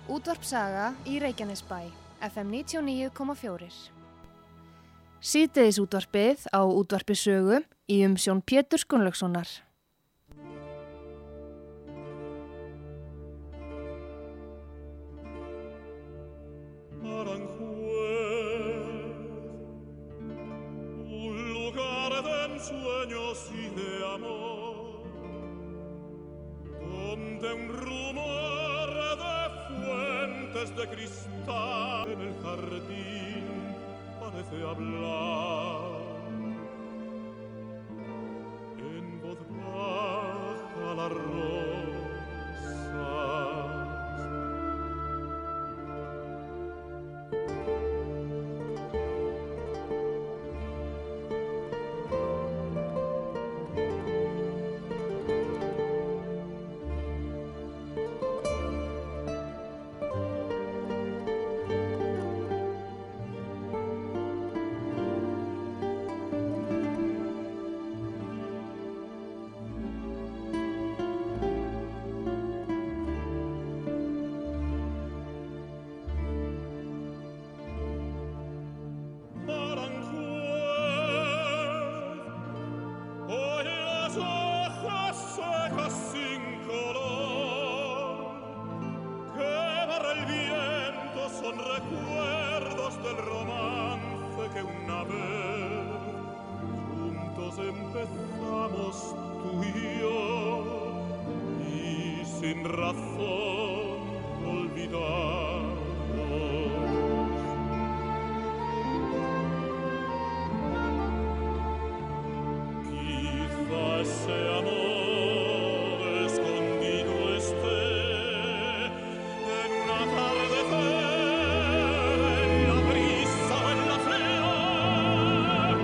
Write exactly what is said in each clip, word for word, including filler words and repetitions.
Útvarp Saga í Reykjanesbæ, F M níutíu og níu komma fjögur. Síðdegis útvarpið á Útvarpi Sögu í umsjón Péturs Gunnlaugssonar. Sueños y de amor, donde un rumor de fuentes de cristal en el jardín parece hablar. En voz baja las rosas empezamos tú y yo, y sin razón olvidamos. Quizá ese amor escondido esté en un atardecer, en la brisa o en la flor.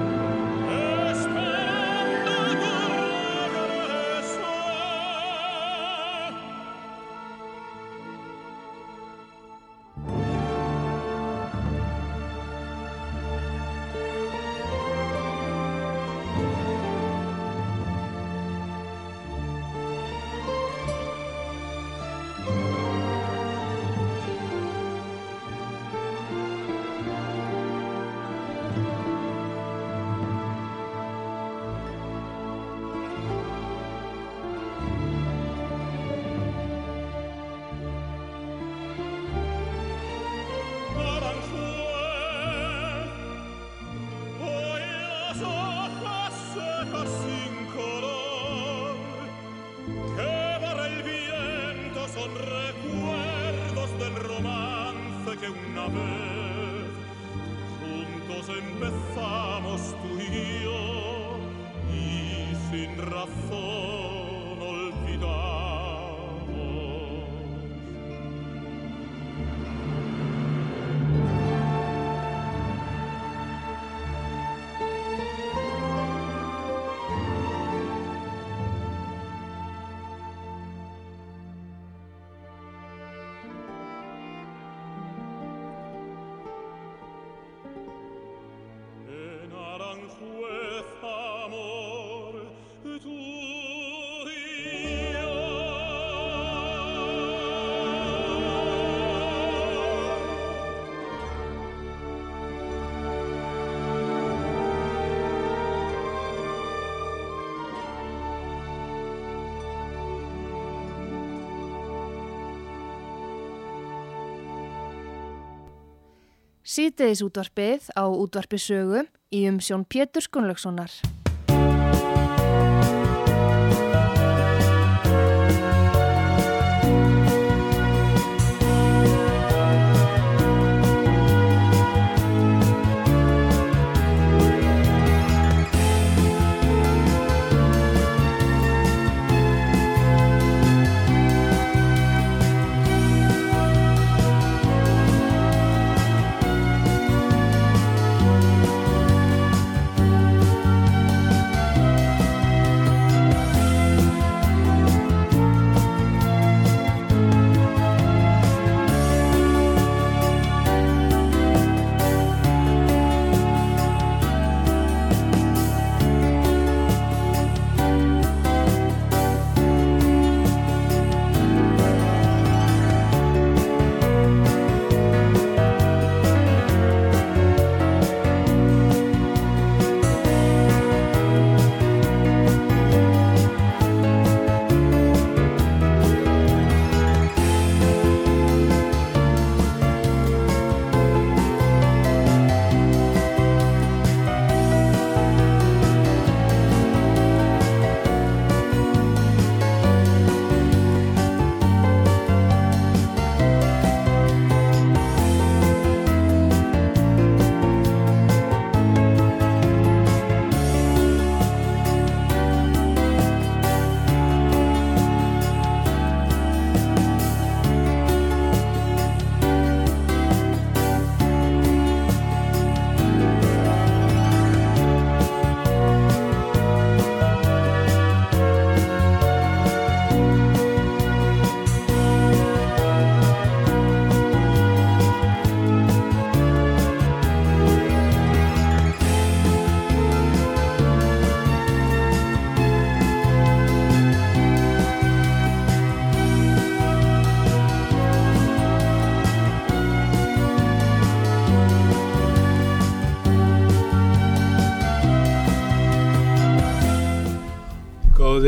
Empezamos tú y yo, y sin razón olvidamos. Aranjuez, amor, tú y yo. Síðdegis útvarpið á Útvarpi Sögu í umsjón Péturs Gunnlaugssonar.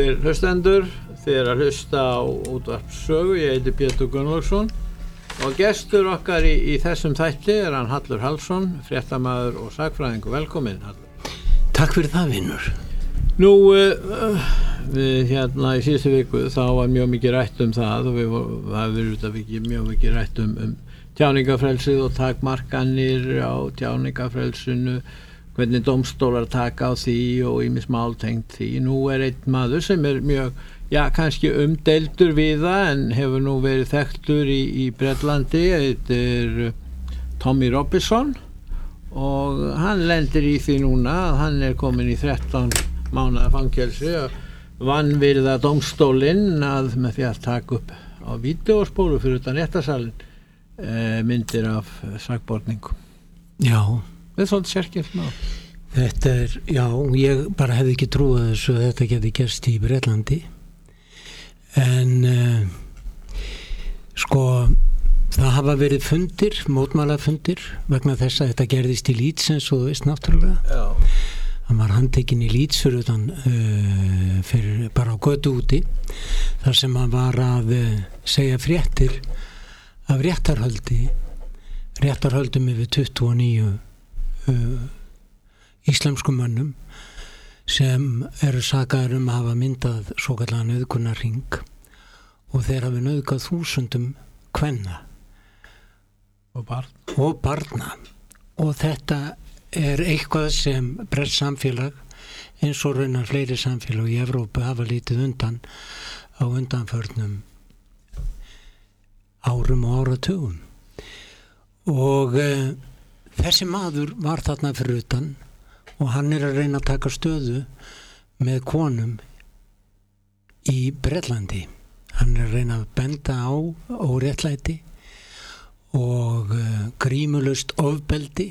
Sælir hlustendur, þið er að hlusta á útvarpssögu, ég heiti Pétur Gunnlaugsson og gestur okkar í, í þessum þætti er hann Hallur Hallsson, fréttamaður og sagfræðingur. Velkominn, Hallur. Takk fyrir það, vinnur. Nú, uh, við hérna í síðustu viku þá var mjög mikið rætt um það og við hafum verið út af ekki mjög mikið rætt um, um tjáningafrelsið og takmarkanir á tjáningafrelsinu, hvernig dómstólar taka á því og ýmis mál tengt því. Nú er einn maður sem er mjög, já, kannski umdeildur við það en hefur nú verið þekktur í, í Bretlandi, þetta er Tommy Robinson og hann lendir í því núna að hann er komin í þrettán mánaða fangelsi að vanvirða dómstólinn að með því að taka upp á vídeóspólu fyrir utan réttarsalinn e, myndir af sakborningum. Já. Það er svolítið sérkjöld mál. Þetta er, já, ég bara hefði ekki trúið þessu að þetta geti gerst í Bretlandi. En uh, sko, það hafa verið fundir, mótmælafundir vegna þess að þetta gerðist í Leeds eins og þú veist náttúrulega. Já. Hann var handtekinn í Leeds fyrir utan, uh, fyrir bara á götu úti, þar sem hann var að uh, segja fréttir af réttarhöldi, réttarhöldum yfir tuttugu og níu Uh, íslamskum mönnum sem eru sakaðir um að hafa myndað svokallaðan nauðgunarhring og þeir hafi nauðgað þúsundum kvenna og, barn. og barna og þetta er eitthvað sem breskt samfélag eins og raunar fleiri samfélag í Evrópu hafa lítið undan á undanförnum árum og áratugum og uh, þessi maður var þarna fyrir utan og hann er að reyna að taka stöðu með konum í Bretlandi. Hann er að reyna að benda á óréttlæti og uh, grímulaust ofbeldi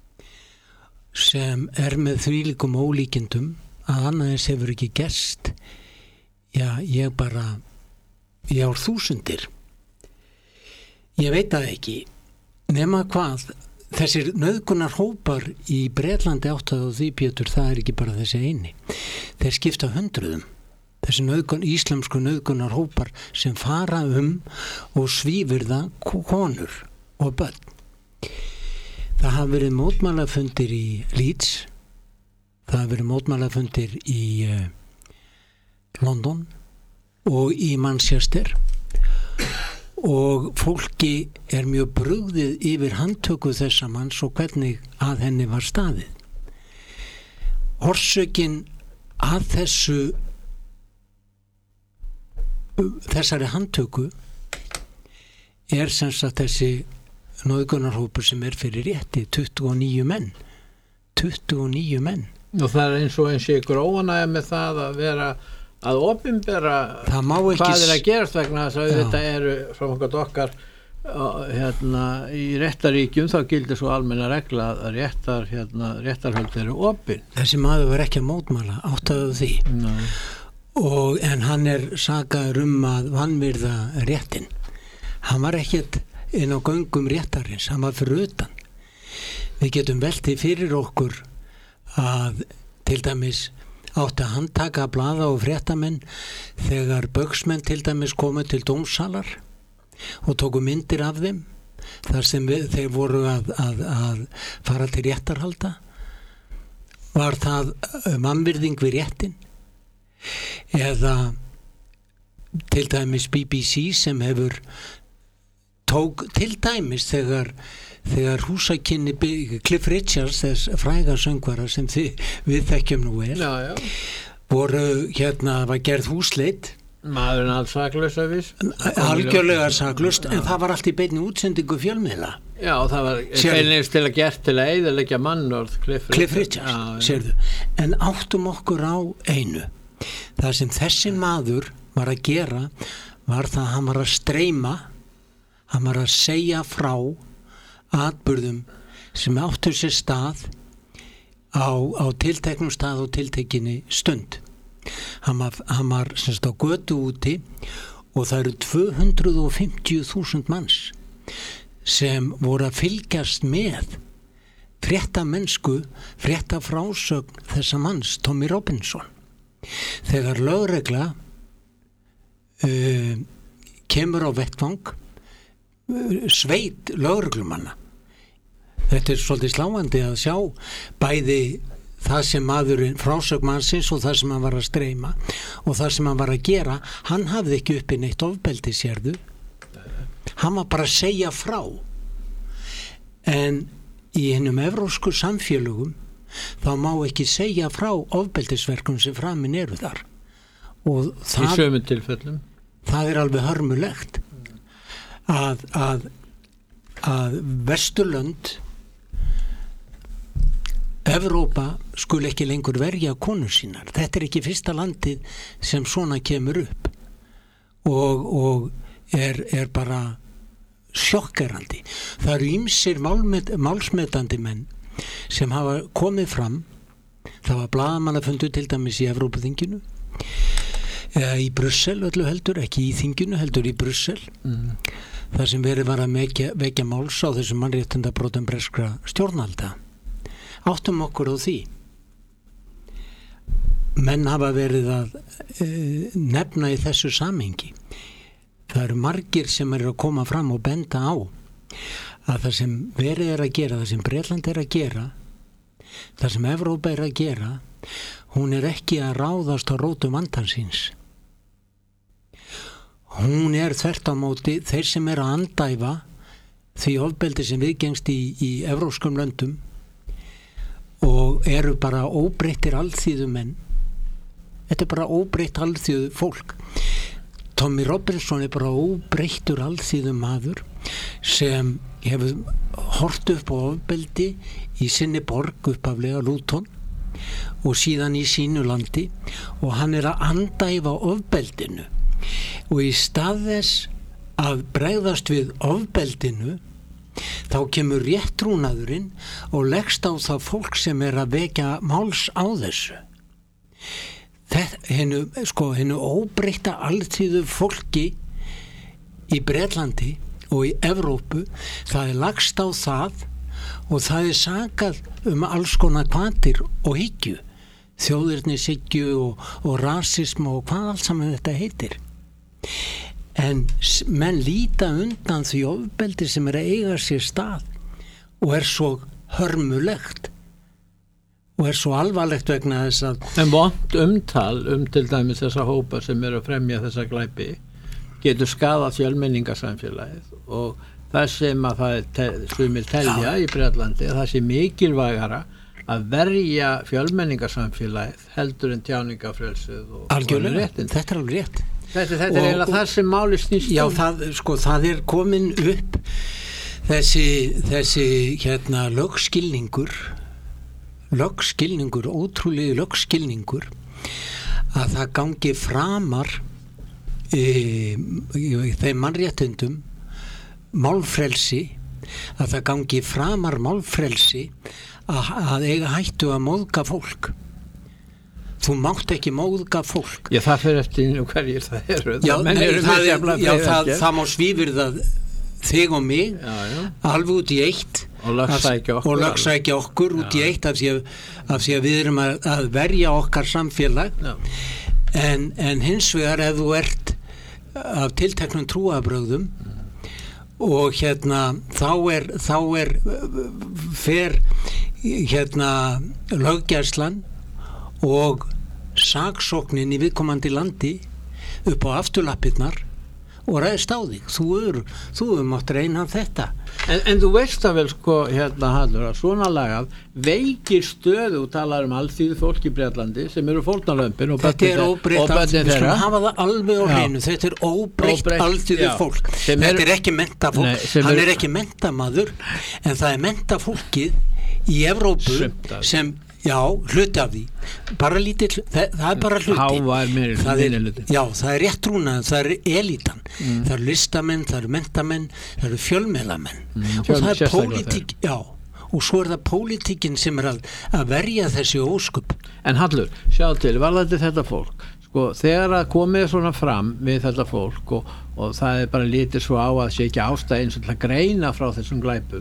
sem er með þvílíkum ólíkindum að annars hefur ekki gerst. Já, ég bara, ég ár þúsundir. Ég veit það ekki, nema hvað. Þessir nauðgunar hópar í Bretlandi áttað á því, Pétur, það er ekki bara þessi eini. Þeir skipta hundruðum. Þessi nauðgun, íslamsku nauðgunar hópar sem fara um og svífurða konur og börn. Það hafa verið mótmælafundir í Leeds, það hafa verið mótmælafundir í uh, London og í Manchester. Og fólki er mjög brugðið yfir handtöku þessa manns og hvernig að henni var staðið. Orsökin að þessu þessari handtöku er sem sagt þessi nauðgunarhópur sem er fyrir rétti, tuttugu og níu menn. tuttugu og níu menn. Og það er eins og eins og ykkur óanægja með það að vera að opinbera hvað er að gerast vegna þess að þetta eru frá okkur okkar hérna, í réttaríkjum þá gildir svo almenna regla að réttar, hérna, réttarhöld eru opin. Þessi maður var ekki að mótmæla, áttaðu því. Nei. Og, en hann er sakaður um að vanvirða réttin. Hann var ekkert inn á göngum réttarins, hann var fyrir utan. Við getum veltið fyrir okkur að til dæmis átti að handtaka blaða og fréttamenn þegar bögsmenn til dæmis komu til dómsalar og tóku myndir af þeim þar sem við, þeir voru að, að, að fara til réttarhalda. Var það vanvirðing við réttin? Eða til dæmis B B C sem hefur tók til dæmis þegar þegar húsakynni Cliff Richards, þess fræga söngvara sem þið, við þekkjum nú vel, já, já. voru hérna, var gerð húsleit. Maðurinn alls saklaus að viss. Algjörlega saklaust, en það var allt í beinni útsendingu fjölmiðla. Já, það var feilnist til að gert til að eyðileggja mannorð Cliff, Cliff Richards, Richards sérðu. En áttum okkur á einu. Það sem þessi maður var að gera var það að hann var að streyma, hann var að segja frá atburðum sem áttu sér stað á, á tilteknum stað og tiltekinni stund. Hann var, hann var semst á götu úti og það eru tvö hundruð og fimmtíu þúsund manns sem voru að fylgjast með frétta mennsku, frétta frásögn þessa manns, Tommy Robinson. þegar lögregla uh, kemur á vettvang uh, sveit lögreglumanna. Þetta er svolítið sláandi að sjá bæði það sem maðurinn, frásögn mannsins og það sem hann var að streyma og það sem hann var að gera. Hann hafði ekki uppi neitt ofbeldi, sérðu. Hann var bara að segja frá. En í hennum evrósku samfélögum þá má ekki segja frá ofbeldisverkum sem framin eru þar. Og það, í sömu tilfellum. Það er alveg hörmulegt að, að, að Vesturlönd, Evrópa skul ekki lengur verja konur sínar. Þetta er ekki fyrsta landið sem svona kemur upp og, og er, er bara sjokkerandi. Það eru ýmsir málsmetandi menn sem hafa komið fram. Það var blaðamannafundur til dæmis í Evrópuþinginu, eða í Brussel öllu heldur, ekki í þinginu heldur í Brussel, mm. þar sem verið var að vekja, vekja máls á þessum mannréttindabrotum breskra stjórnvalda. Áttum okkur á því. Menn hafa verið að e, nefna í þessu samhengi. Það eru margir sem eru að koma fram og benda á að það sem verið er að gera, það sem Bretland er að gera, það sem Evrópa er að gera, hún er ekki að ráðast á rótum vandansins. Hún er þvert á móti þeir sem er að andæfa því ofbeldi sem viðgengst í, í evrópskum löndum og eru bara óbreyttir alþýðu menn. Þetta er bara óbreytt alþýðu fólk. Tommy Robinson er bara óbreyttur alþýðu maður sem hefur hort upp á ofbeldi í sinni borg uppaflega Luton og síðan í sínu landi og hann er að andæfa ofbeldinu og í stað þess að bregðast við ofbeldinu þá kemur réttrúnaðurinn og leggst á það fólk sem er að vekja máls á þessu. Þetta, hennu, sko, hennu óbreytta alþýðu fólki í Bretlandi og í Evrópu, það er lagst á það og það er sakað um alls konar kvatir og hyggju, þjóðernishyggju og, og rasism og hvað allt saman þetta heitir. En menn líta undan því ofbeldi sem er að eiga sér stað og er svo hörmulegt og er svo alvarlegt vegna þess að en vont umtal um til dæmis þessa hópa sem er að fremja þessa glæpi getur skadað fjölmenningarsamfélagið og það sem að það er sumir telja í Bretlandi að það sé mikilvægara að verja fjölmenningarsamfélagið heldur en tjáningafrelsið og algjörlega, þetta er alveg rétt. Þetta, þetta er eiginlega það sem máli snýst já, það, sko, það er komin upp þessi, þessi hérna lögskilningur lögskilningur, ótrúlega lögskilningur að það gangi framar e, þeim mannréttindum málfrelsi að það gangi framar málfrelsi að, að eiga hættu að móðga fólk. Þú mátt ekki móðga fólk. Já, það fyrir eftir hverjir það eru. Já, nei, eru það, er, já það, það má svífirða þig og mig já, já. alveg út í eitt og lögsækja okkur, og lögsækja okkur út í eitt af því að, af því að við erum að, að verja okkar samfélag en, en hins vegar ef þú ert af tilteknum trúarbrögðum mm. og hérna þá er, þá er fer hérna löggæslan og saksóknin í viðkomandi landi upp á afturlappirnar og ræðist á þig. Þú er, þú er mátt reyna þetta. En, en þú veist það vel sko hérna Hallur að svona lagað veikir stöðu og talar um alþýðu fólk í Bretlandi sem eru fórnarlömpin og þetta er óbreytt alþýðu, við skulum hafa það alveg á hreinu, þetta er óbreytt alþýðu fólk. Þetta er, er ekki menta fólk, nei, hann er, er ekki mentamaður en það er menta fólkið í Evrópu sem já, hluti af því bara lítið, það, það er bara hluti Hávær meiri, það er, já, það er réttrúnað, það er elítan mm. það eru listamenn, það eru mentamenn það eru fjölmiðlamenn mm. og það er pólitík, já og svo er það pólitíkin sem er að, að verja þessi óskup. En Hallur, sjá til, varðandi þetta fólk sko, þegar að komið svona fram við þetta fólk og, og það er bara lítið svo á að sé ekki ástæð eins og til að greina frá þessum glæpum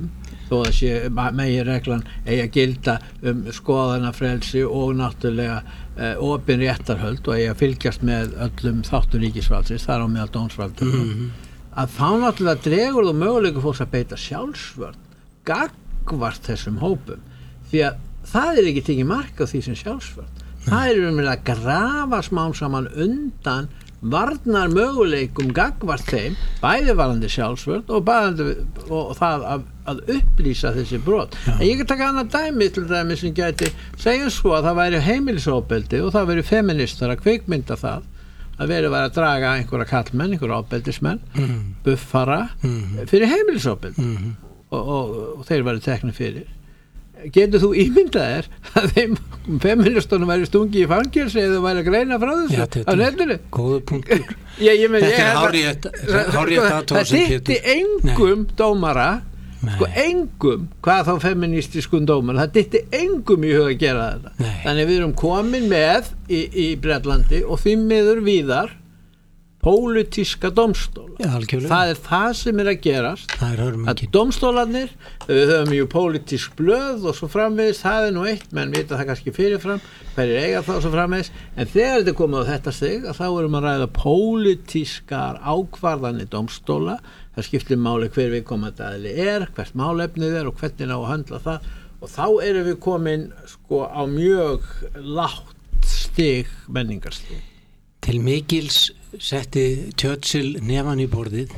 þó að sé megi reglan eigi að gilda um skoðanafrelsi og náttúrulega uh, opin réttarhöld og eigi að fylgjast með öllum þáttum ríkisvaldsins, þar á meðal dómsvaldur mm-hmm. að þá náttúrulega dregur þú möguleikum fólks að beita sjálfsvörn gagnvart þessum hópum, því að það er ekki tekið mark á því sem sjálfsvörn. Það er um að grafa smám saman undan varnar möguleikum gagnvart þeim, bæði varandi sjálfsvörn og, bæðandi, og það að, að upplýsa þessi brot. Já. En ég kan taka annað dæmi til dæmi sem gæti segja svo að það væri heimilisofbeldi og það væri feministar að kvikmynda það að verið var að draga einhverja kallmenn, einhverja ofbeldismenn, mm. buffara mm. fyrir heimilisofbeldi mm. og, og, og þeir væri teknir fyrir. Getur þú ímyndað þér að þeim feministunum væri stungi í fangelsi eða væri að greina frá þessu á netinu? Góða punktur. Ég, ég með, Þetta er hárrétt aðtóð það dytti engum Nei. Dómara Nei. Sko engum, hvað þá feministiskun dómara, það dytti engum í huga að gera þetta. Nei. Þannig við erum komin með í, í Bretlandi og því miður víðar pólitíska dómstóla. Já, það er það sem er að gerast það er að dómstólarnir, við höfum ju pólitísk blöð og svo framvegis, það er nú eitt menn vita það kannski fyrirfram hverjir eiga þá svo framvegis, en þegar þetta komið á þetta stig að þá erum að ræða pólitískar ákvarðanir dómstóla, það skiptir máli hver við komandi aðli er, hvert málefnið er og hvernig á að höndla það og þá erum við komin sko á mjög lágt stig menningarstig. Til mikils setti Churchill nefan í borðið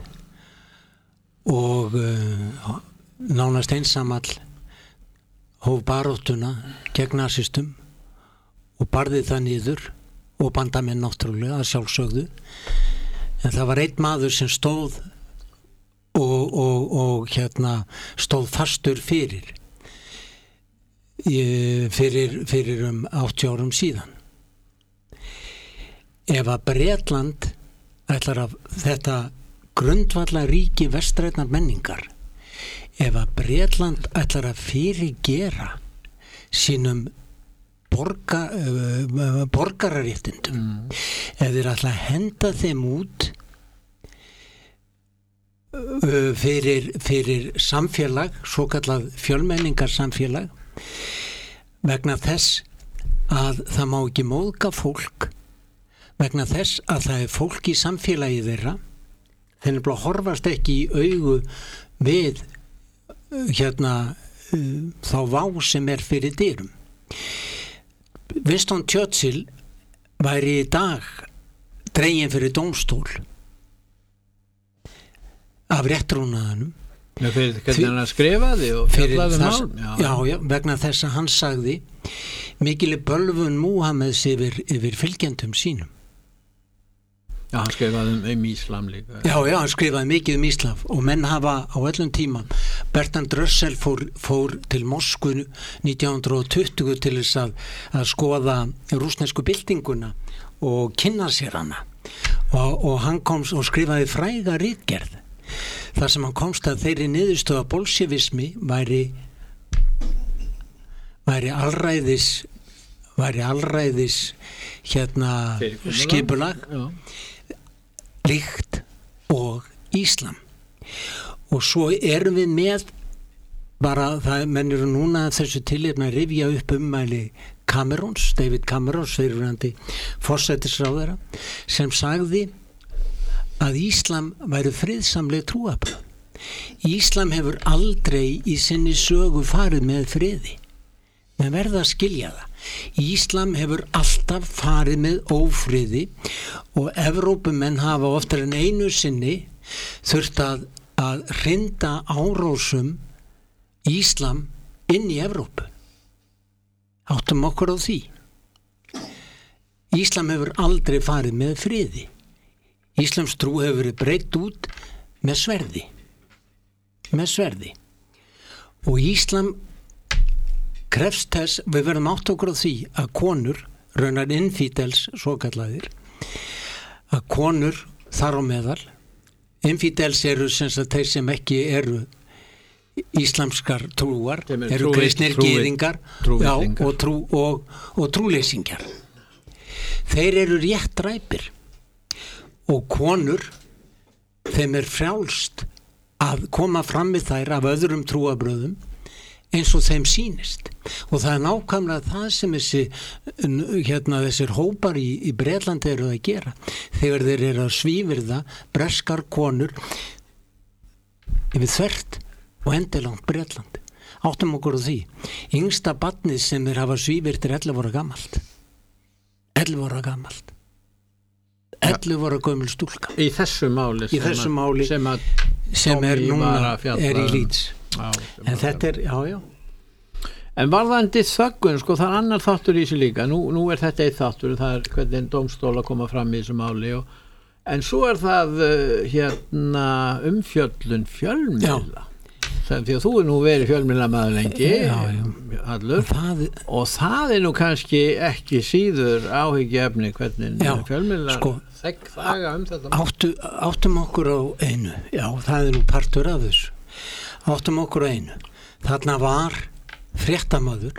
og uh, nánast einsamall hóf baráttuna gegn nasistum og barði það niður og bandamenn náttúrulega að sjálfsögðu, en það var einn maður sem stóð og, og, og hérna stóð fastur fyrir fyrir, fyrir um áttatíu árum síðan. Ef að Bretland ætlar að þetta grundvalla ríki vestrænnar menningar, ef að Bretland ætlar að fyrirgera sínum borga, uh, borgararéttindum, mm. ef þeir ætla að henda þeim út uh, fyrir, fyrir samfélag, svo kallað fjölmenningarsamfélag, vegna þess að það má ekki móðga fólk, vegna þess að það er fólk í samfélagi þeirra, þeir bara horfast ekki í augu við hérna þá vá sem er fyrir dyrum. Winston Churchill væri í dag dreginn fyrir dómstól af réttrúnaðanum. Já, fyrir hvernig hann skrifaði og fjallaði mál. Já. já, já, vegna þess að hann sagði mikil bölvun Múhameðs yfir, yfir fylgjendum sínum. Já, hann skrifaði um, um Íslam líka. Já, já, hann skrifaði mikið um Íslam og menn hafa á öllum tíma. Bertrand Russell fór, fór til Moskvu nítján hundrað tuttugu til þess að, að skoða rússnesku byltinguna og kynna sér hana og, og hann komst og skrifaði fræga ritgerð þar sem hann komst að þeirri niðurstöðu að bolsjevismi væri væri alræðis væri alræðis hérna skipulag líkt og Íslam. Og svo erum við með bara, það menn eru núna þessu tilefni að rifja upp ummæli Camerons, David Camerons fyrirverandi forsætisráðherra, sem sagði að Íslam væri friðsamleg trúarbrögð. Íslam hefur aldrei í sinni sögu farið með friði. menn verða að skilja það. Íslam hefur alltaf farið með ófriði og Evrópumenn hafa oftar en einu sinni þurft að, að hrinda árósum Íslam inn í Evrópu. Áttum okkur á því. Íslam hefur aldrei farið með friði. Íslams trú hefur verið breytt út með sverði. Með sverði. Og Íslam krefst þess, við verðum átt okkur á því að konur, raunar infidels svokallaðir, að konur þar á meðal, infidels eru sem sagt þeir sem ekki eru íslamskar trúar, eru kristnir gyðingar og, trú, og, og trúleysingjar. Þeir eru rétt ræpir og konur, þeim er frjálst að koma fram með þær af öðrum trúabröðum eins og þeim sýnist, og það er nákvæmlega það sem þessi hérna þessir hópar í, í Bretlandi eru að gera þegar þeir eru að svívirða breskar konur yfir þvert og endilangt Bretland. Áttum okkur á því, yngsta barnið sem þeir hafa svívirt er ellefu ára gamalt ellefu ára gamalt ellefu ára gömul stúlka í þessu máli í þessu máli sem, að, sem er núna er í Leeds. Já, en þetta er, já, já. En varðandi þöggun, sko, það er annar þáttur í þessu líka. Nú, nú er þetta eitt þáttur, það er hvernig dómstóla koma fram í þessu máli. Og, en svo er það uh, hérna umfjöllun fjölmiðla. Því að þú er nú verið fjölmiðlamaður lengi, já, já. Allur, það, og það er nú kannski ekki síður áhyggjuefni hvernig já, fjölmiðlar sko, þegg þaga um þetta. Áttu, áttum okkur á einu, já, það er nú partur af þessu. Áttum okkur á einu. Þarna var fréttamaður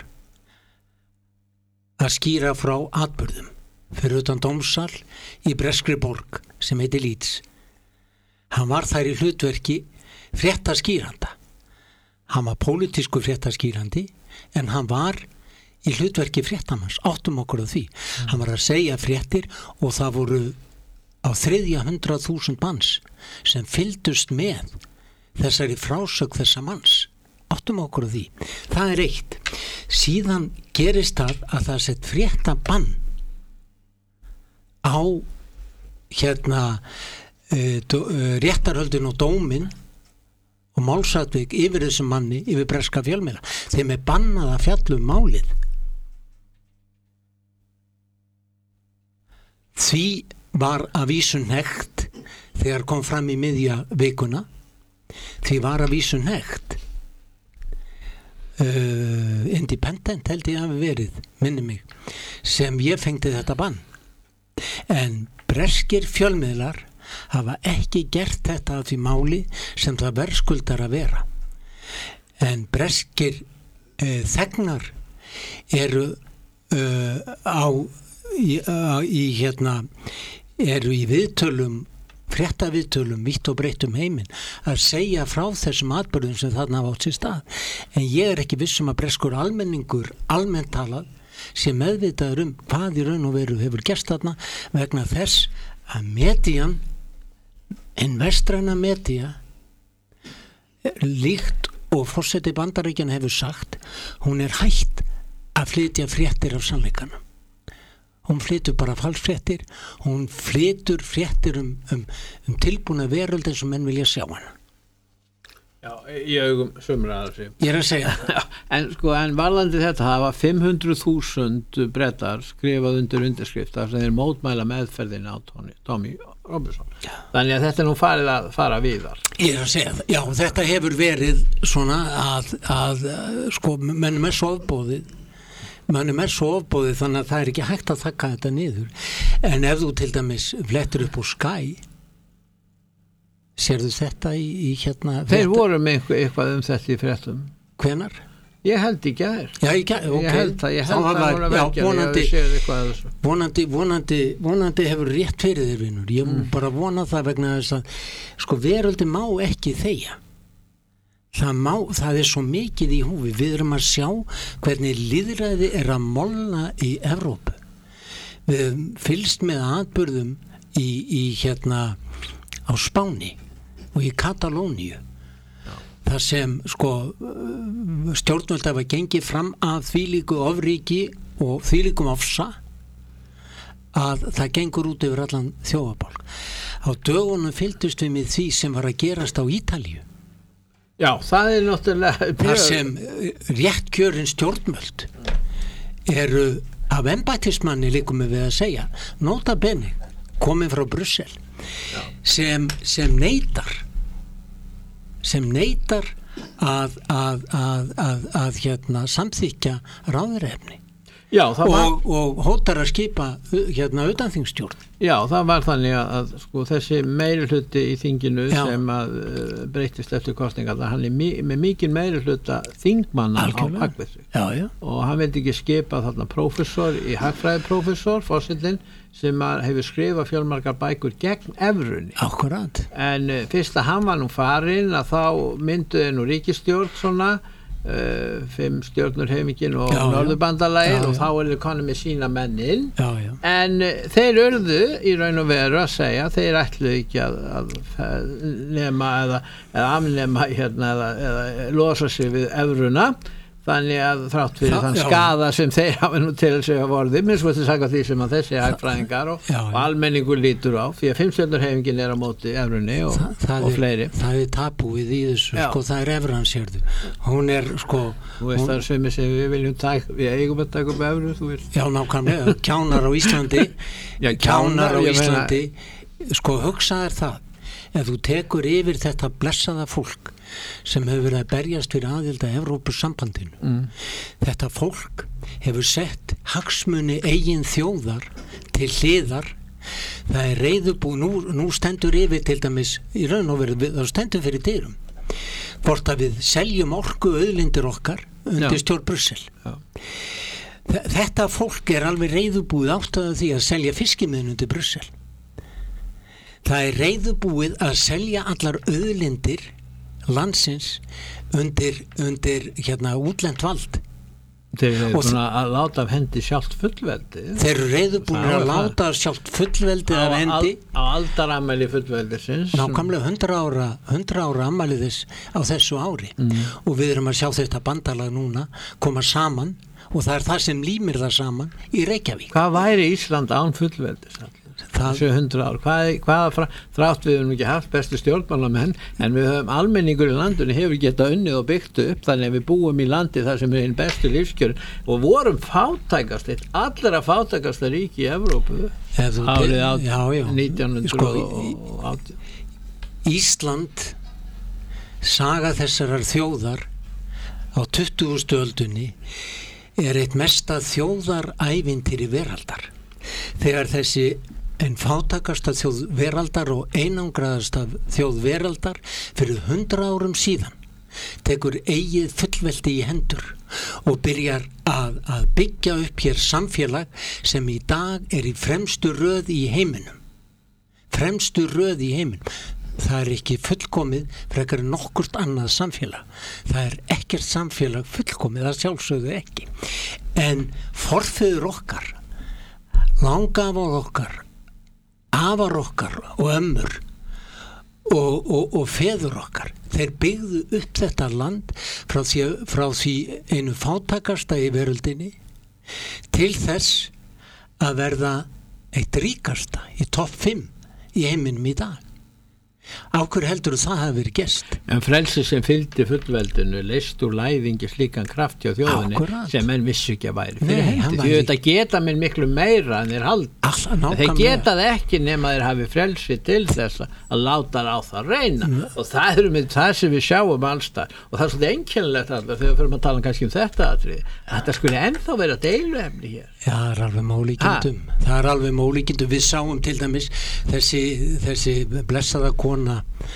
að skýra frá atburðum fyrir utan dómsal í breskri borg sem heitir Leeds. Hann var þær í hlutverki fréttaskýranda. Hann var pólitísku fréttaskýrandi en hann var í hlutverki fréttamanns. Áttum okkur á því. Mm. Hann var að segja fréttir og það voru á þriðja hundrað þúsund manns sem fylgdust með þessari frásögn þessa manns. Áttum okkur á því. Það er eitt. Síðan gerist það að það sett fréttabann á hérna uh, do, uh, réttarhöldin og dómin og málsatvik yfir þessum manni yfir breska fjölmiðla. Þeim er bannað að fjalla um málið. Því var að vísu hnekkt þegar kom fram í miðja vikuna. Því var að vísu hnekkt uh, Independent held ég hafi verið, minni mig, sem ég fengdi þetta bann. En breskir fjölmiðlar hafa ekki gert þetta af því máli sem það verðskuldar að vera. En breskir uh, þegnar eru uh, á í, uh, í hérna eru í viðtölum fréttaviðtölum vítt og breytt um heiminn að segja frá þessum atburðum sem þarna hafa átt sér stað. En ég er ekki viss um að breskur almenningur almennt talað sé meðvitaður um hvað í raun og veru hefur gerst þarna vegna þess að median en vestræna media líkt og forseti Bandaríkjanna hefur sagt, hún er hætt að flytja fréttir af sannleikanum. Hún flytur bara falsfréttir, hún flytur fréttir um, um, um tilbúna veröld eins og menn vilja sjá hana. Já, í augum sumra að þessi. Ég er að segja það. En sko, en varðandi þetta hafa fimm hundruð þúsund Bretar skrifað undir undirskrift þar sem þeir mótmæla meðferðina á Tommy, Tommy Robinson. Já. Þannig að þetta er nú farið að fara víðar. Ég er að segja það. Já, þetta hefur verið svona að, að sko, mennum er sofbóðið mannum er svo ofbóðið þannig að það er ekki hægt að þakka þetta niður. En ef þú til dæmis flettur upp á Sky, sérðu þetta í, í hérna Þeir frétta? Voru með eitthvað, eitthvað um þetta í fréttum. Hvenar? Ég held ekki að þér. Já, ég, okay. ég held það, ég held það, það voru já, vonandi, vonandi, vonandi, vonandi hefur rétt fyrir þér vinur. Ég mm. bara vona það vegna þess að sko veröldin má ekki þegja. Það, má, það er svo mikið í húfi. Við erum að sjá hvernig lýðræði er að molna í Evrópu. Við erum fylgst með atburðum í, í hérna á Spáni og í Katalóníu. Það sem sko stjórnvöld hafa gengið fram að þvílíku ofríki og þvílíkum ofsa að það gengur út yfir allan þjófabálk. Á dögunum fylgdust við með því sem var að gerast á Ítalíu. Já, það er náttúrulega það sem réttkjörin stjórnvöld eru af embættismanni líkum við að segja nota bene, komin frá Brussel sem, sem neitar sem neitar að, að, að, að, að hérna, samþykja ráðurefni Já, það var, og, og hótar að skipa hérna utanþingsstjórn. Já, það var þannig að, að sko, þessi meirihluti í þinginu já. Sem að uh, breytist eftir kostningar, hann er mi- með mikið meirihluta þingmanna á bakvið sig og hann veit ekki skipa þarna prófessor í hagfræðiprófessor, forsetinn sem hefur skrifað fjölmargar bækur gegn evrunni. Akkurat. En uh, fyrst að hann var nú farinn að þá mynduði nú ríkisstjórn svona uh, fimm stjórnur heimingin og Norðurbandalagið og þá er þau konum með sína mennin já, já. en uh, þeir urðu í raun og veru að segja þeir ætlu ekki að, að nema eða, eða afnema hérna, eða, eða losa sig við evruna þannig að þrátt fyrir Þa, þann skada sem þeir hafa nú til sig að vorði minnst þú að því sem að þessi hagfræðingar og, og almenningur lítur á því að fimmstjörnurhefingin er á móti evrunni og, Þa, og fleiri er, það er tabúið í þessu sko, það er evran sérðu hún er sko þú veist hún, það er sem við viljum taka við eigum að taka upp evru þú veist já nákvæmlega, kjánar á Íslandi já, kjánar á Íslandi meina, sko hugsaðar það ef þú tekur yfir þetta blessaða fólk sem hefur verið að berjast fyrir aðild að Evrópusambandinu mm. þetta fólk hefur sett hagsmuni eigin þjóðar til hliðar það er reiðubú nú, nú stendur yfir til dæmis í raun og veru það stendur fyrir dyrum hvort að við seljum orku auðlindir okkar undir Já. Stjórn Brussel Já. Þetta fólk er alveg reiðubúið ástæða því að selja fiskimiðin undir Brussel það er reiðubúið að selja allar auðlindir landsins undir, undir hérna útlent vald þeir eru búin að láta af hendi sjálft fullveldi þeir eru reiðubúin að láta sjálft fullveldi af hendi á aldaramæli fullveldisins nákvæmlega hundrað ára, hundrað ára ammæli þess á þessu ári mm. og við erum að sjá þetta bandalag núna koma saman og það er það sem límir það saman í Reykjavík. Hvað væri Ísland án fullveldis? þessu hundrað ár hvað, hvaða þrátt við höfum ekki haft bestu stjórnmálamenn en við höfum almenningur í landinu hefur getað unnið og byggt upp þannig að við búum í landi þar sem er einn bestu lífskjör og vorum fátækast eitt allra fátækasta ríki í Evrópu árið nítján hundruð og átján Ísland saga þessarar þjóðar á tuttugustu öldunni er eitt mesta þjóðarævintýri veraldar þegar þessi en fátækasta þjóð veraldar og einangraðasta þjóð veraldar fyrir hundra árum síðan tekur eigið fullveldi í hendur og byrjar að, að byggja upp hér samfélag sem í dag er í fremstu röð í heiminum fremstu röð í heiminum það er ekki fullkomið frekar nokkurt annað samfélag það er ekkert samfélag fullkomið það sjálfsögðu ekki en forfeður okkar langafar okkar afar okkar og ömmur og, og, og feður okkar þeir byggðu upp þetta land frá því, frá því einu fátækasta í veröldinni til þess að verða eitt ríkasta í topp fimm í heiminum í dag á hverju heldur það hafi verið gest en frelsi sem fylgdi fullveldinu leist úr læðingi slíkan kraft hjá þjóðinni Akkurat. Sem menn vissu ekki að væri fyrir hendi því þetta geta menn miklu meira en þeir halda þeir geta það ekki nema þeir hafi frelsi til þess að láta á það reyna mm. og það er með það sem við sjáum allstað og það er svolítið einkennilegt alltaf þegar við fyrir að tala kannski um þetta atrið þetta skulle ennþá vera deiluefni hér Já, það er alveg mólíkindum ha. það er alveg mólíkindum við sáum til dæmis þessi, þessi blessaða kona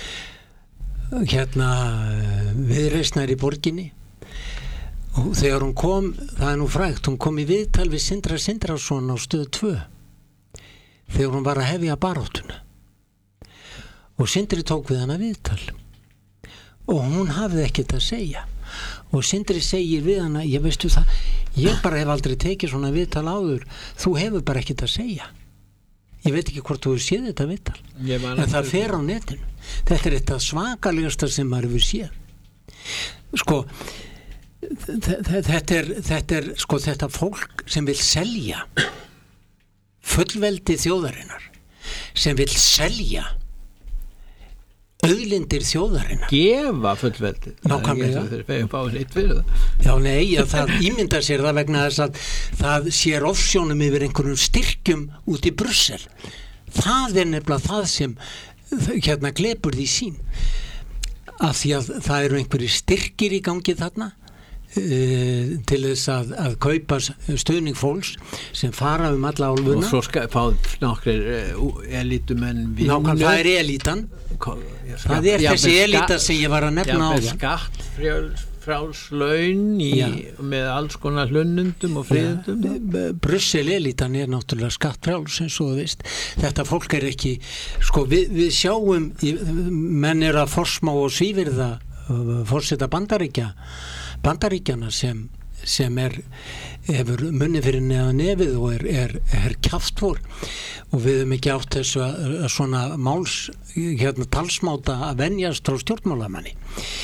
hérna viðreisnar í borginni og þegar hún kom það er nú frægt, hún kom í viðtal við Sindra Sindrason á stöð tvö þegar hún var að hefja baráttuna og Sindri tók við hana viðtal og hún hafði ekkert að segja og Sindri segir við hana ég veistu það, ég bara hef aldrei tekið svona viðtal áður, þú hefur bara ekkert að segja ég veit ekki hvort þú hefur séð þetta viðtal en það fer á netinu þetta er þetta svakalegasta sem maður hefur séð sko þetta er, þetta er sko þetta fólk sem vil selja fullveldi þjóðarinnar sem vil selja auðlindir þjóðarinnar gefa fullveldi nákvæmlega já nei, já, það ímyndar sér það vegna þess að það sér ofsjónum yfir einhverjum styrkjum út í Brussel það er nefnilega það sem hérna glepur því sín af því að það eru einhverjir styrkir í gangi þarna Uh, til þess að, að kaupa stöðning fólks sem fara um alla álfuna og svo ska, fá nokkrir uh, elítumenn nákvæmlega, það er elítan það er þessi elíta sem ég var að nefna á það skatt frálslaun í, með alls konar hlunnundum og friðundum. Brussel elítan er náttúrulega skattfráls eins og þú veist. Þetta fólk er ekki, sko við, við sjáum, menn er að forsmá og svívirða forseta Bandaríkja, Bandaríkjana sem, sem er, hefur munni fyrir neða nefið og er, er, er kjaftfor og við höfum ekki átt þessu að, að svona máls, hérna talsmáta að venjast frá stjórnmálamanni.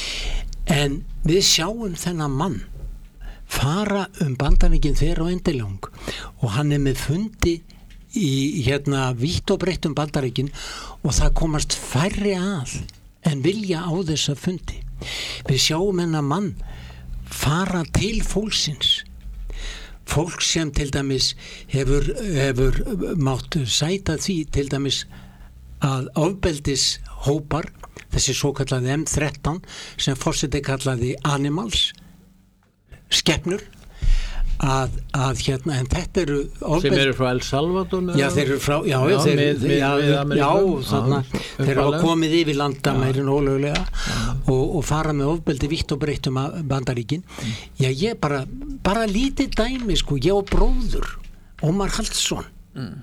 En við sjáum þennan mann fara um Bandaríkin þeirra og endilang og hann er með fundi í hérna vítt og breytt um Bandaríkin og það komast færri að en vilja á þessa fundi. Við sjáum þennan mann fara til fólksins, fólk sem til dæmis hefur, hefur mátt sæta því til dæmis að ofbeldis hópar, þessi svo kallaði M þrettán sem forseti kallaði animals, skepnur, að, að hérna, en þetta eru ofbeld... Sem eru frá El Salvador? Já, þeir eru frá, já, já, þeir, með, með, já, með já, þarna, þeir hafa komið yfir landa meirin ólöglega og, og fara með ofbeldi vitt og breytt um Bandaríkin. Mm. Já, ég bara, bara lítið dæmi, sko, ég og bróður, Ómar Haldsson, mm.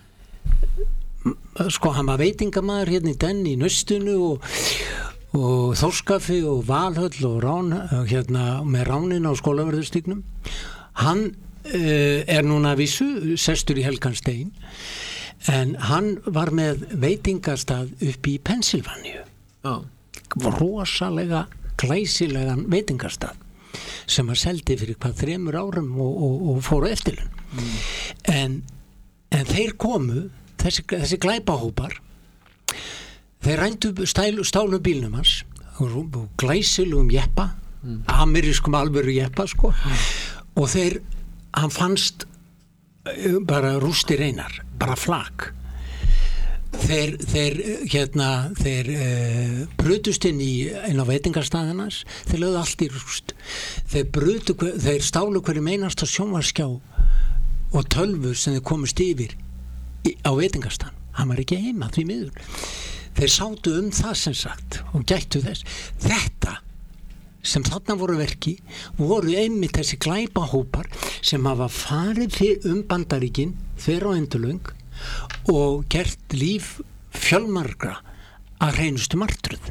sko, hann var veitingamaður hérna í den í Naustinu og og Þórskafi og Valhöll og Rán, hérna með Ránin á Skólavörðustígnum. Hann uh, er núna að vísu sestur í Helganstein en hann var með veitingastað upp í Pennsylvaníu. Oh. Rosalega glæsilegan veitingastað sem að seldi fyrir hvað þremur árum og, og, og fóru eftirlun. Mm. En, en þeir komu, þessi, þessi glæpahópar, þeir rændu stælu, stálu bílnum hans og glæsilugum jeppa, mm. amerískum alvöru jeppa, sko. Mm. Og þeir, hann fannst bara rústir einar, bara flak. Þeir, þeir, hérna, þeir uh, brutust inn í inn á veitingarstaðinans, þeir lögðu allt í rúst. Þeir brutu, þeir stálu hverjum einasta sjónvarskjá og tölvu sem þeir komust yfir í, á veitingarstaðan. Hann var ekki heima, því miður. Þeir sátu um það sem sagt og gættu þess. Þetta sem þarna voru verki voru einmitt þessi glæpahópar sem hafa farið fyrir um Bandaríkin þver og endurlöng og gert líf fjölmargra að hreinustu martröð.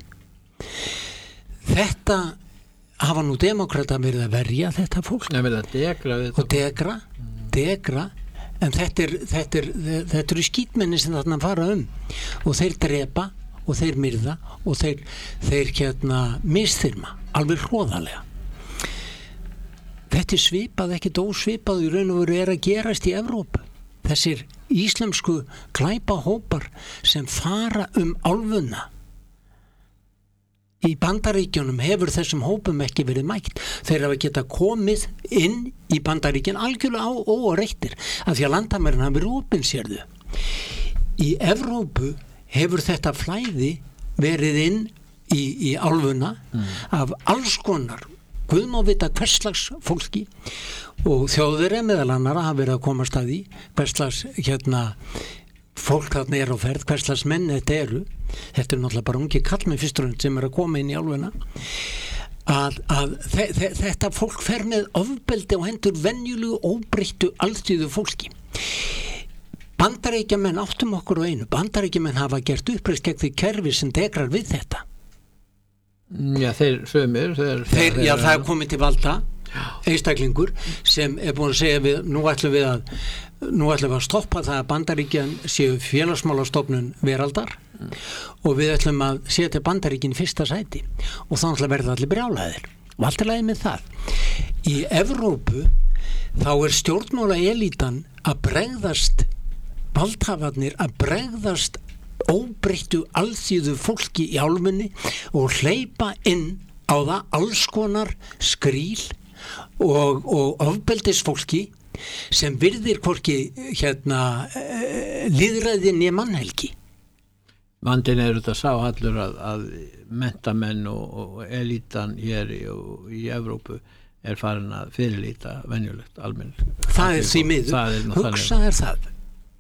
Þetta hafa nú demokrata verið að verja þetta fólk. Nei, verið að degra við og degra, degra en þetta er, þetta er, þetta eru skítmenni sem þarna fara um og þeir drepa og þeir myrða og þeir, þeir hérna misþyrma, alveg hróðalega. Þetta er svipað, ekki dósvipað í raun og veru er að gerast í Evrópu. Þessir íslamsku glæpahópar sem fara um álfuna. Í Bandaríkjunum hefur þessum hópum ekki verið mætt. Þeir hafa geta komið inn í Bandaríkjun algjörlega á óreittir af því að landamærin hafa verið opin, sérðu. Í Evrópu hefur þetta flæði verið inn í, í álfuna mm. af alls konar Guð má vita hverslags fólki og Þjóðverja meðal annara hafa verið að komast að því hverslags hérna fólk þarna er á ferð, hverslags menn þetta eru. Þetta er náttúrulega bara ungi kallmenn fyrst og fremst sem er að koma inn í álfuna. Að, að þe þe þetta fólk fer með ofbeldi og hendur venjulegu óbreyttu alþýðu fólki. Bandaríkjamenn áttum okkur á einu. Bandaríkjamenn hafa gert uppreist gegn því kerfi sem degrar við þetta. Já, þeir sömur. Þeir, þeir, já, það er komið til valda einstaklingur sem er búin að segja við, nú ætlum við að nú ætlum við að stoppa það að Bandaríkjan séu félagsmálastofnun veraldar mm. og við ætlum að setja Bandaríkin í fyrsta sæti og þá ætlum að verða allir brjálæðir og allt er lagi með það. Í Evrópu þá er stjórnmála elítan að bregðast valdhafarnir að bregðast óbreyttu alþýðu fólki í álfunni og hleypa inn á það alls konar skríl og, og ofbeldisfólki sem virðir hvorki hérna uh, lýðræðin í mannhelgi. Vandinn er þetta sá allur að, að mentamenn og, og elítan hér í, í Evrópu er farin að fyrirlíta venjulegt almennt. Það er því miður. Hugsa er það.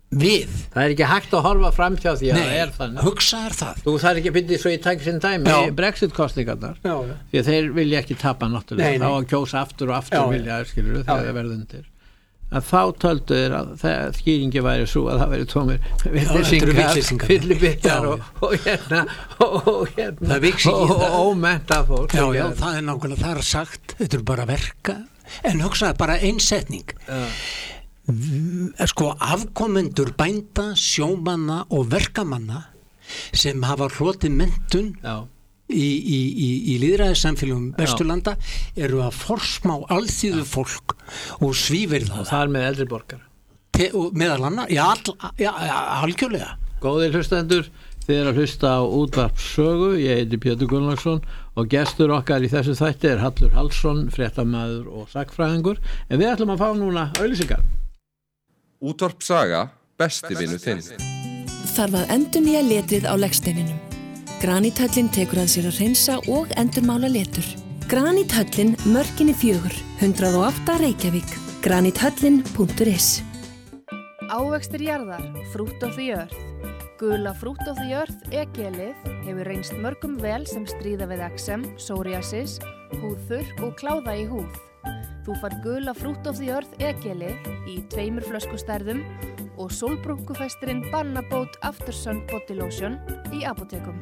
við. Það er ekki hægt að horfa fram hjá því að það er þannig. Hugsaðar það. Þú þarf ekki að byrja svo í tæk sinn dæmi Já. í Brexit-kostningarnar. Já, já. Því að þeir vilja ekki tapa náttúrulega. Nei, nei. Þá að kjósa aftur og aftur Já, vilja, skilur þegar Já. það verður undir. Að þá töldu þeir að það skýringi væri svo að það væri tómir vitleysingar. fyllibittar Já. og, og hérna og, og hérna Það vex ekki í og, það. og ómenntað fólk. Já, já, það er nákvæmlega, það er sagt, þetta er bara verka, en hugsaði bara einsetning. Já. Sko, afkomendur bænda, sjómanna og verkamanna sem hafa hlotið menntun Já. í, í, í, í lýðræðissamfélagum Vesturlanda eru að forsmá alþýðu fólk og svífir Og það. það er með eldri borgar. Te, og meðal annar, já, all, já, já, algjörlega. Góðir hlustendur, þið er að hlusta á útvarpssögu. Ég heiti Pétur Gunnlaugsson og gestur okkar í þessu þætti er Hallur Hallsson, fréttamaður og sagnfræðingur. En við ætlum að fá núna auglýsingar. Útvarpssaga, besti vinur þinn. Þarf að endurnýja letrið á legsteininum. Graníthöllin tekur að sér að hreinsa og endurmála letur. Graníthöllin, Mörkinni fjögur, hundrað og átta Reykjavík. graníthöllin punktur is. Ávextir jarðar, Fruit of the Earth. Gula Fruit of the Earth e-gelið hefur reynst mörgum vel sem stríða við eksem, psoriasis, húðþurrk og kláða í húð. Þú fær gula Fruit of the Earth e-gelið í tveimur flöskustærðum og sólbrúnkufestirinn Bannabót Aftersun Body Lotion í apótekum.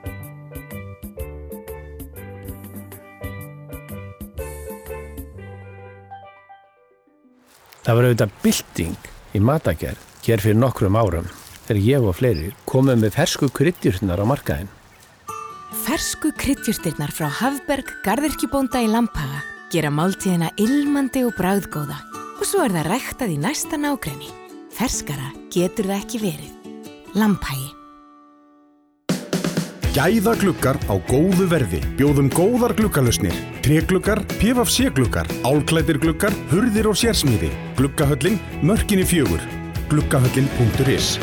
Það var auðvitað bylting í matagerð hér fyrir nokkrum árum þegar ég og fleiri komum með fersku kryddjurnar á markaðinn. Fersku kryddjurtirnar frá Hafberg garðyrkjubónda í Lambhaga gera máltíðina ilmandi og bragðgóða og svo er það ræktað í næsta nágrenni. Ferskara getur það ekki verið. Lambhagi. Gæðagluggar á góðu verði. Bjóðum góðar gluggalausnir. Trégluggar, P V C gluggar, álklæddir gluggar, hurðir og sérsmíði. Gluggahöllin, Mörkinni fjögur. gluggahöllin punktur is.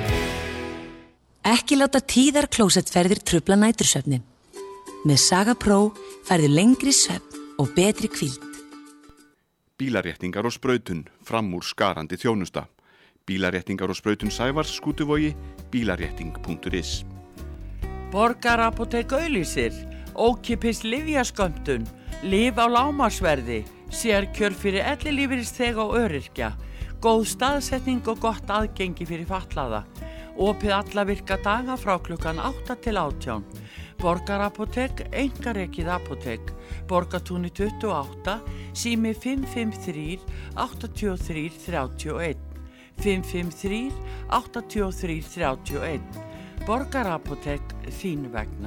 Ekki láta tíðar klósettferðir trufla nætursvefnin. Með Saga Pro færðu lengri svefn og betri hvíld. Bílaréttingar og sprautun, fram úr skarandi þjónusta. Bílaréttingar og sprautun Sævars, Skútuvogi, bílarétting punktur is. Borgarapótek auglýsir, ókeypis lyfjaskömmtun, lyf á lágmarksverði, sérkjör fyrir ellilífeyrisþega og öryrkja, góð staðsetning og gott aðgengi fyrir fatlaða. Opið alla virka daga frá klukkan átta til átján. Borgarapótek, einkarekið apótek, Borgartúni tuttugu og átta, sími fimm fimm þrjú, átta þrjú, þrjú eitt, fimm fimm þrjú, átta þrjú, þrjú eitt. Borgarapótek, þín vegna.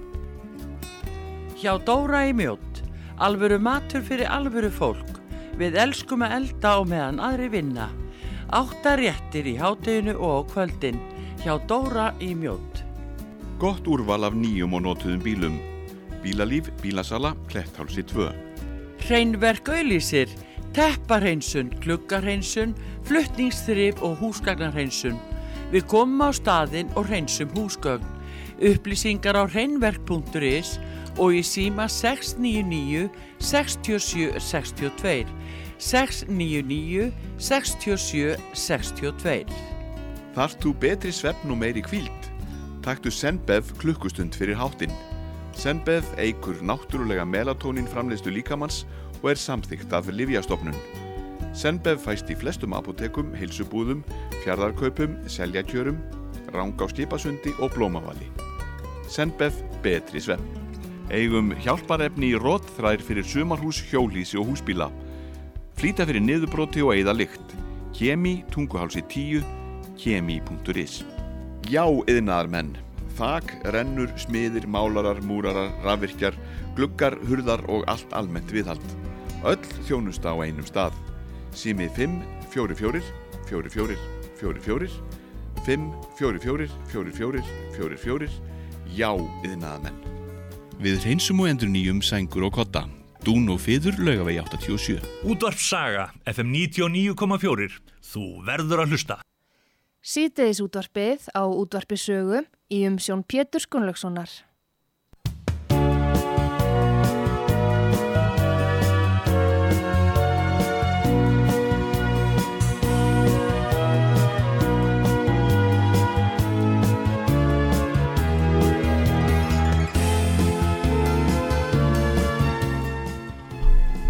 Hjá Dóra í Mjódd, alvöru matur fyrir alvöru fólk. Við elskum að elda á meðan aðri vinna. Átta réttir í hádeginu og á kvöldin. Hjá Dóra í Mjódd. Gott úrval af nýjum og notuðum bílum. Bílalíf, bílasala, Kletthálsi tvö. Hreinverk auglýsir, tepparhreinsun, gluggarhreinsun, flutningsþrif og húsgagnarhreinsun. Við komum á staðinn og hreinsum húsgögn. Upplýsingar á hreinverk punktur is og í síma sex níu níu, sex sjö sex tvö, sex níu níu, sex sjö sex tvö. Þarft þú betri svefn og meiri hvíld? Taktu Zenbev klukkustund fyrir háttinn. Zenbev eykur náttúrulega melatónín framleiðslu líkamans og er samþykkt af Lyfjastofnun. Zenbev fæst í flestum apótekum, heilsubúðum, fjarðarkaupum, seljakjörum, Rangá skipasundi og Blómavali. Zenbev betri svefn. Eigum hjálparefni í rotþrær fyrir sumarhús, hjólhýsi og húsbíla. Flýta fyrir niðurbroti og eyða lykt. Kemi, Tunguhálsi tíu, kemi punktur is. Já, iðnaðarmenn. Þak, rennur, smiðir, málarar, múrarar, rafvirkjar, gluggar, hurðar og allt almennt viðhald. Öll þjónusta á einum stað. Sími fimm fjögur fjögur, fjögur fjögur, fjögur fjögur, fimm fjögur fjögur, fjögur fjögur, fjögur fjögur. Já, iðnaðarmenn. Við hreinsum og endurnýjum sængur og kotta. Dún og fiður Laugavegi áttatíu og sjö. Útvarpssaga, F M níutíu og níu komma fjögur. Þú verður að hlusta. Síðdegis útvarpið á útvarpisögu í umsjón Péturs Gunnlaugssonar.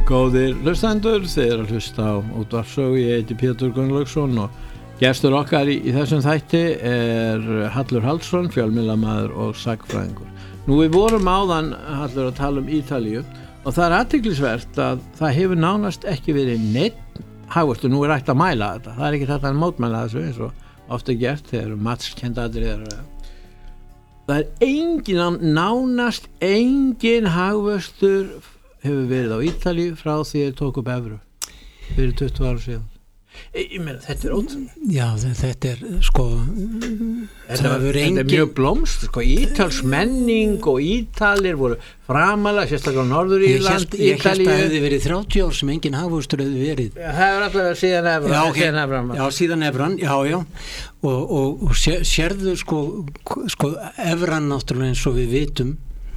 Góðir hlustendur, þeir eru að hlusta á útvarpssögu. Ég heiti Pétur Gunnlaugsson og gestur okkar í, í þessum þætti er Hallur Hallsson, fjölmiðlamaður og sagfræðingur. Nú við vorum áðan, Hallur, að tala um Ítalíu og það er athyglisvert að það hefur nánast ekki verið neitt hagvöxtur. Nú er hægt að mæla þetta, það er ekki þetta að mótmæla þessu eins og ofta gert þegar matskendadrið er. Það er engin, nánast engin hagvöxtur hefur verið á Ítalíu frá því að tók upp evru fyrir tuttugu ára síðan. Ég meina, þetta er ótrúlega. Já, þetta er sko þetta, var, engin... þetta er mjög blómst sko, Ítals menning og Ítalir voru framalega, sérstaklega á Norður-Írland. Ég held að það hefði verið þrjátíu ár sem engin hagvöxtur hefði verið. Já, það hefur alltaf verið síðan evran. Já, okay. síðan evran. Já, síðan evran, já, já. Og, og, og sér, sérðu sko, sko evran náttúrulega eins og við vitum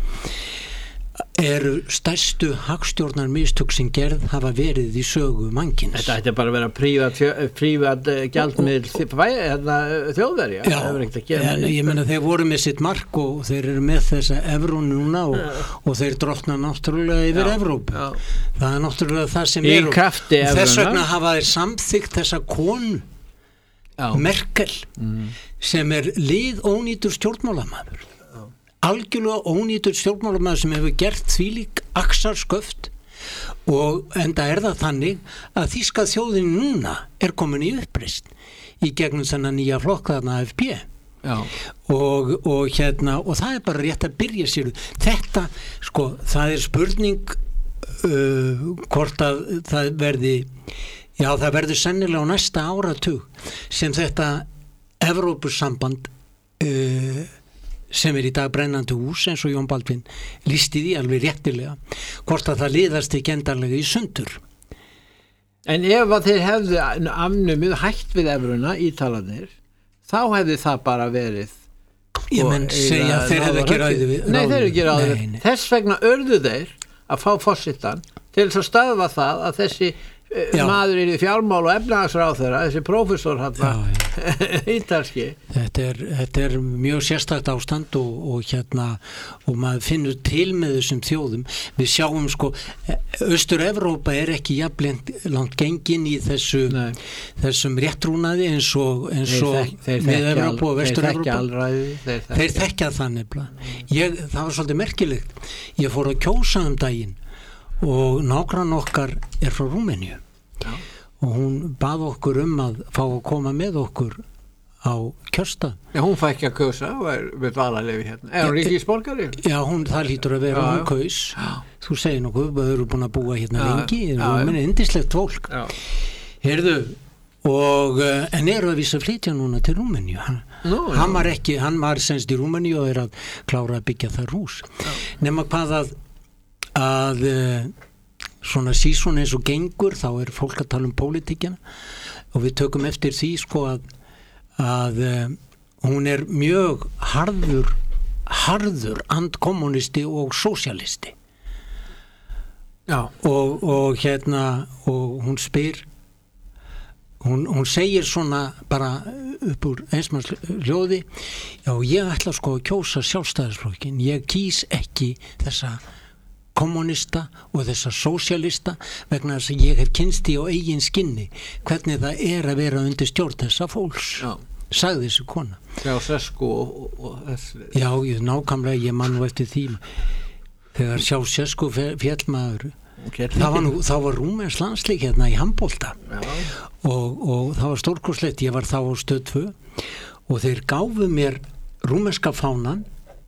eru stærstu hagstjórnar mistök sem gerð hafa verið í sögu mannkins. Þetta ætti bara að vera prívat, prívat gjaldmiðl þjóðverja. Já, en ég meina þeir voru með sitt mark og þeir eru með þessa evró núna og, og þeir drottna náttúrulega yfir já, Evrópu. Já. Það er náttúrulega það sem er. Þess vegna hafa þeir samþykkt þessa konu já. Merkel mm. sem er liðónýtur stjórnmálamaður. Algjörlega ónýtur stjórnmálamaður sem hefur gert þvílík axarsköft og enda er það þannig að þýska þjóðin núna er komin í uppreisn í gegnum þennan nýja flokk þarna A F P og, og hérna og það er bara rétt að byrja sér þetta sko það er spurning uh, hvort að það verði já það verður sennilega á næsta áratug sem þetta Evrópusamband uh, sem er í dag brennandi hús eins og Jón Baldvin listi því alveg réttilega hvort að það liðast ekki endanlega í sundur. En ef að þeir hefðu afnumið hætt við evruna Ítalarnir, þá hefði það bara verið ég menn segja að þeir hefðu ekki ráðið við Nei, þeir hefðu ekki ráðið við Þess vegna örðu þeir að fá forsetan til þess að stöðva það að þessi já. Maður er í fjármál og efnahagsráðherra þessi prófessor hann ítalski þetta er, þetta er mjög sérstakt ástand og, og hérna og maður finnur til með þessum þjóðum við sjáum sko Austur-Evrópa er ekki jafnlangt langt gengin í þessu Nei. Þessum réttrúnaði eins og, eins og þeir, þeir með Evrópa og Vestur-Evrópa þeir, þeir þekkja það nefnilega ég, það var svolítið merkilegt ég fór að kjósa um daginn og nágrann okkar er frá Rúmeníu Já. Og hún bað okkur um að fá að koma með okkur á kjörstað. Já, hún fæ ekki að kjósa og er við dvalarleyfi hérna. Er hún ríkisborgari? Já, hún, það lítur að vera já, hún kaus. Já. Þú segir nokkuð, þau eru búin að búa hérna já, lengi, það er indislegt fólk. Já. Heyrðu, og en eru að vísa flytja núna til Rúmeníu. Hann, Nú, hann var ekki, hann var semst í Rúmeníu og er að klára að byggja þar hús. Já. Nema hvað að að svona sísón eins og gengur þá er fólk að tala um pólitíkina og við tökum eftir því sko að, að uh, hún er mjög harður harður andkommunisti og sósialisti Já. Og, og hérna og hún spyr hún, hún segir svona bara upp úr einsmanns hljóði já ég ætla sko að kjósa sjálfstæðisflokkin ég kýs ekki þessa kommunista og þessa sósialista vegna þess að ég hef kynst í á eigin skinni hvernig það er að vera undir stjórn þessa fólks Já. Sagði þessi kona Já, Sesku og, og þessi Já, ég, nákvæmlega, ég man nú eftir því þegar sjá Sesku fjallmaður það var nú, þá var Rúmens landslík hérna í handbolta og, og það var stórkostlegt ég var þá á stöð tvö og þeir gáfu mér rúmenska fánan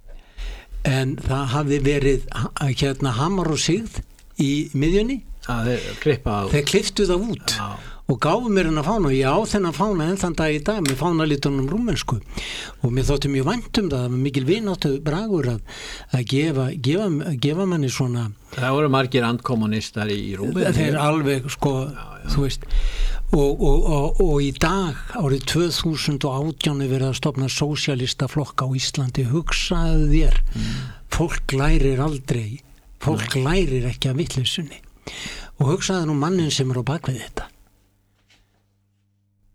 en það hafði verið hérna hamar og sigð í miðjunni að þeir klippa á þeir klipptu það út Já. Og gáfu mér hennar fána og ég á þennan fána enn þann dag í dag með fánalitunum rúmensku og mér þótti mjög vænt um það það var mikil vináttu bragur að, að gefa, gefa, gefa manni svona það voru margir andkommunistar í Rúmeníu þeir alveg sko já, já. Þú veist og, og, og, og í dag árið tvö þúsund og átján er verið að stofna sósialista flokka á Íslandi hugsaðu þér mm. fólk lærir aldrei fólk Nei. Lærir ekki að vitleysunni og hugsaðu nú mannin sem er á bakvið þetta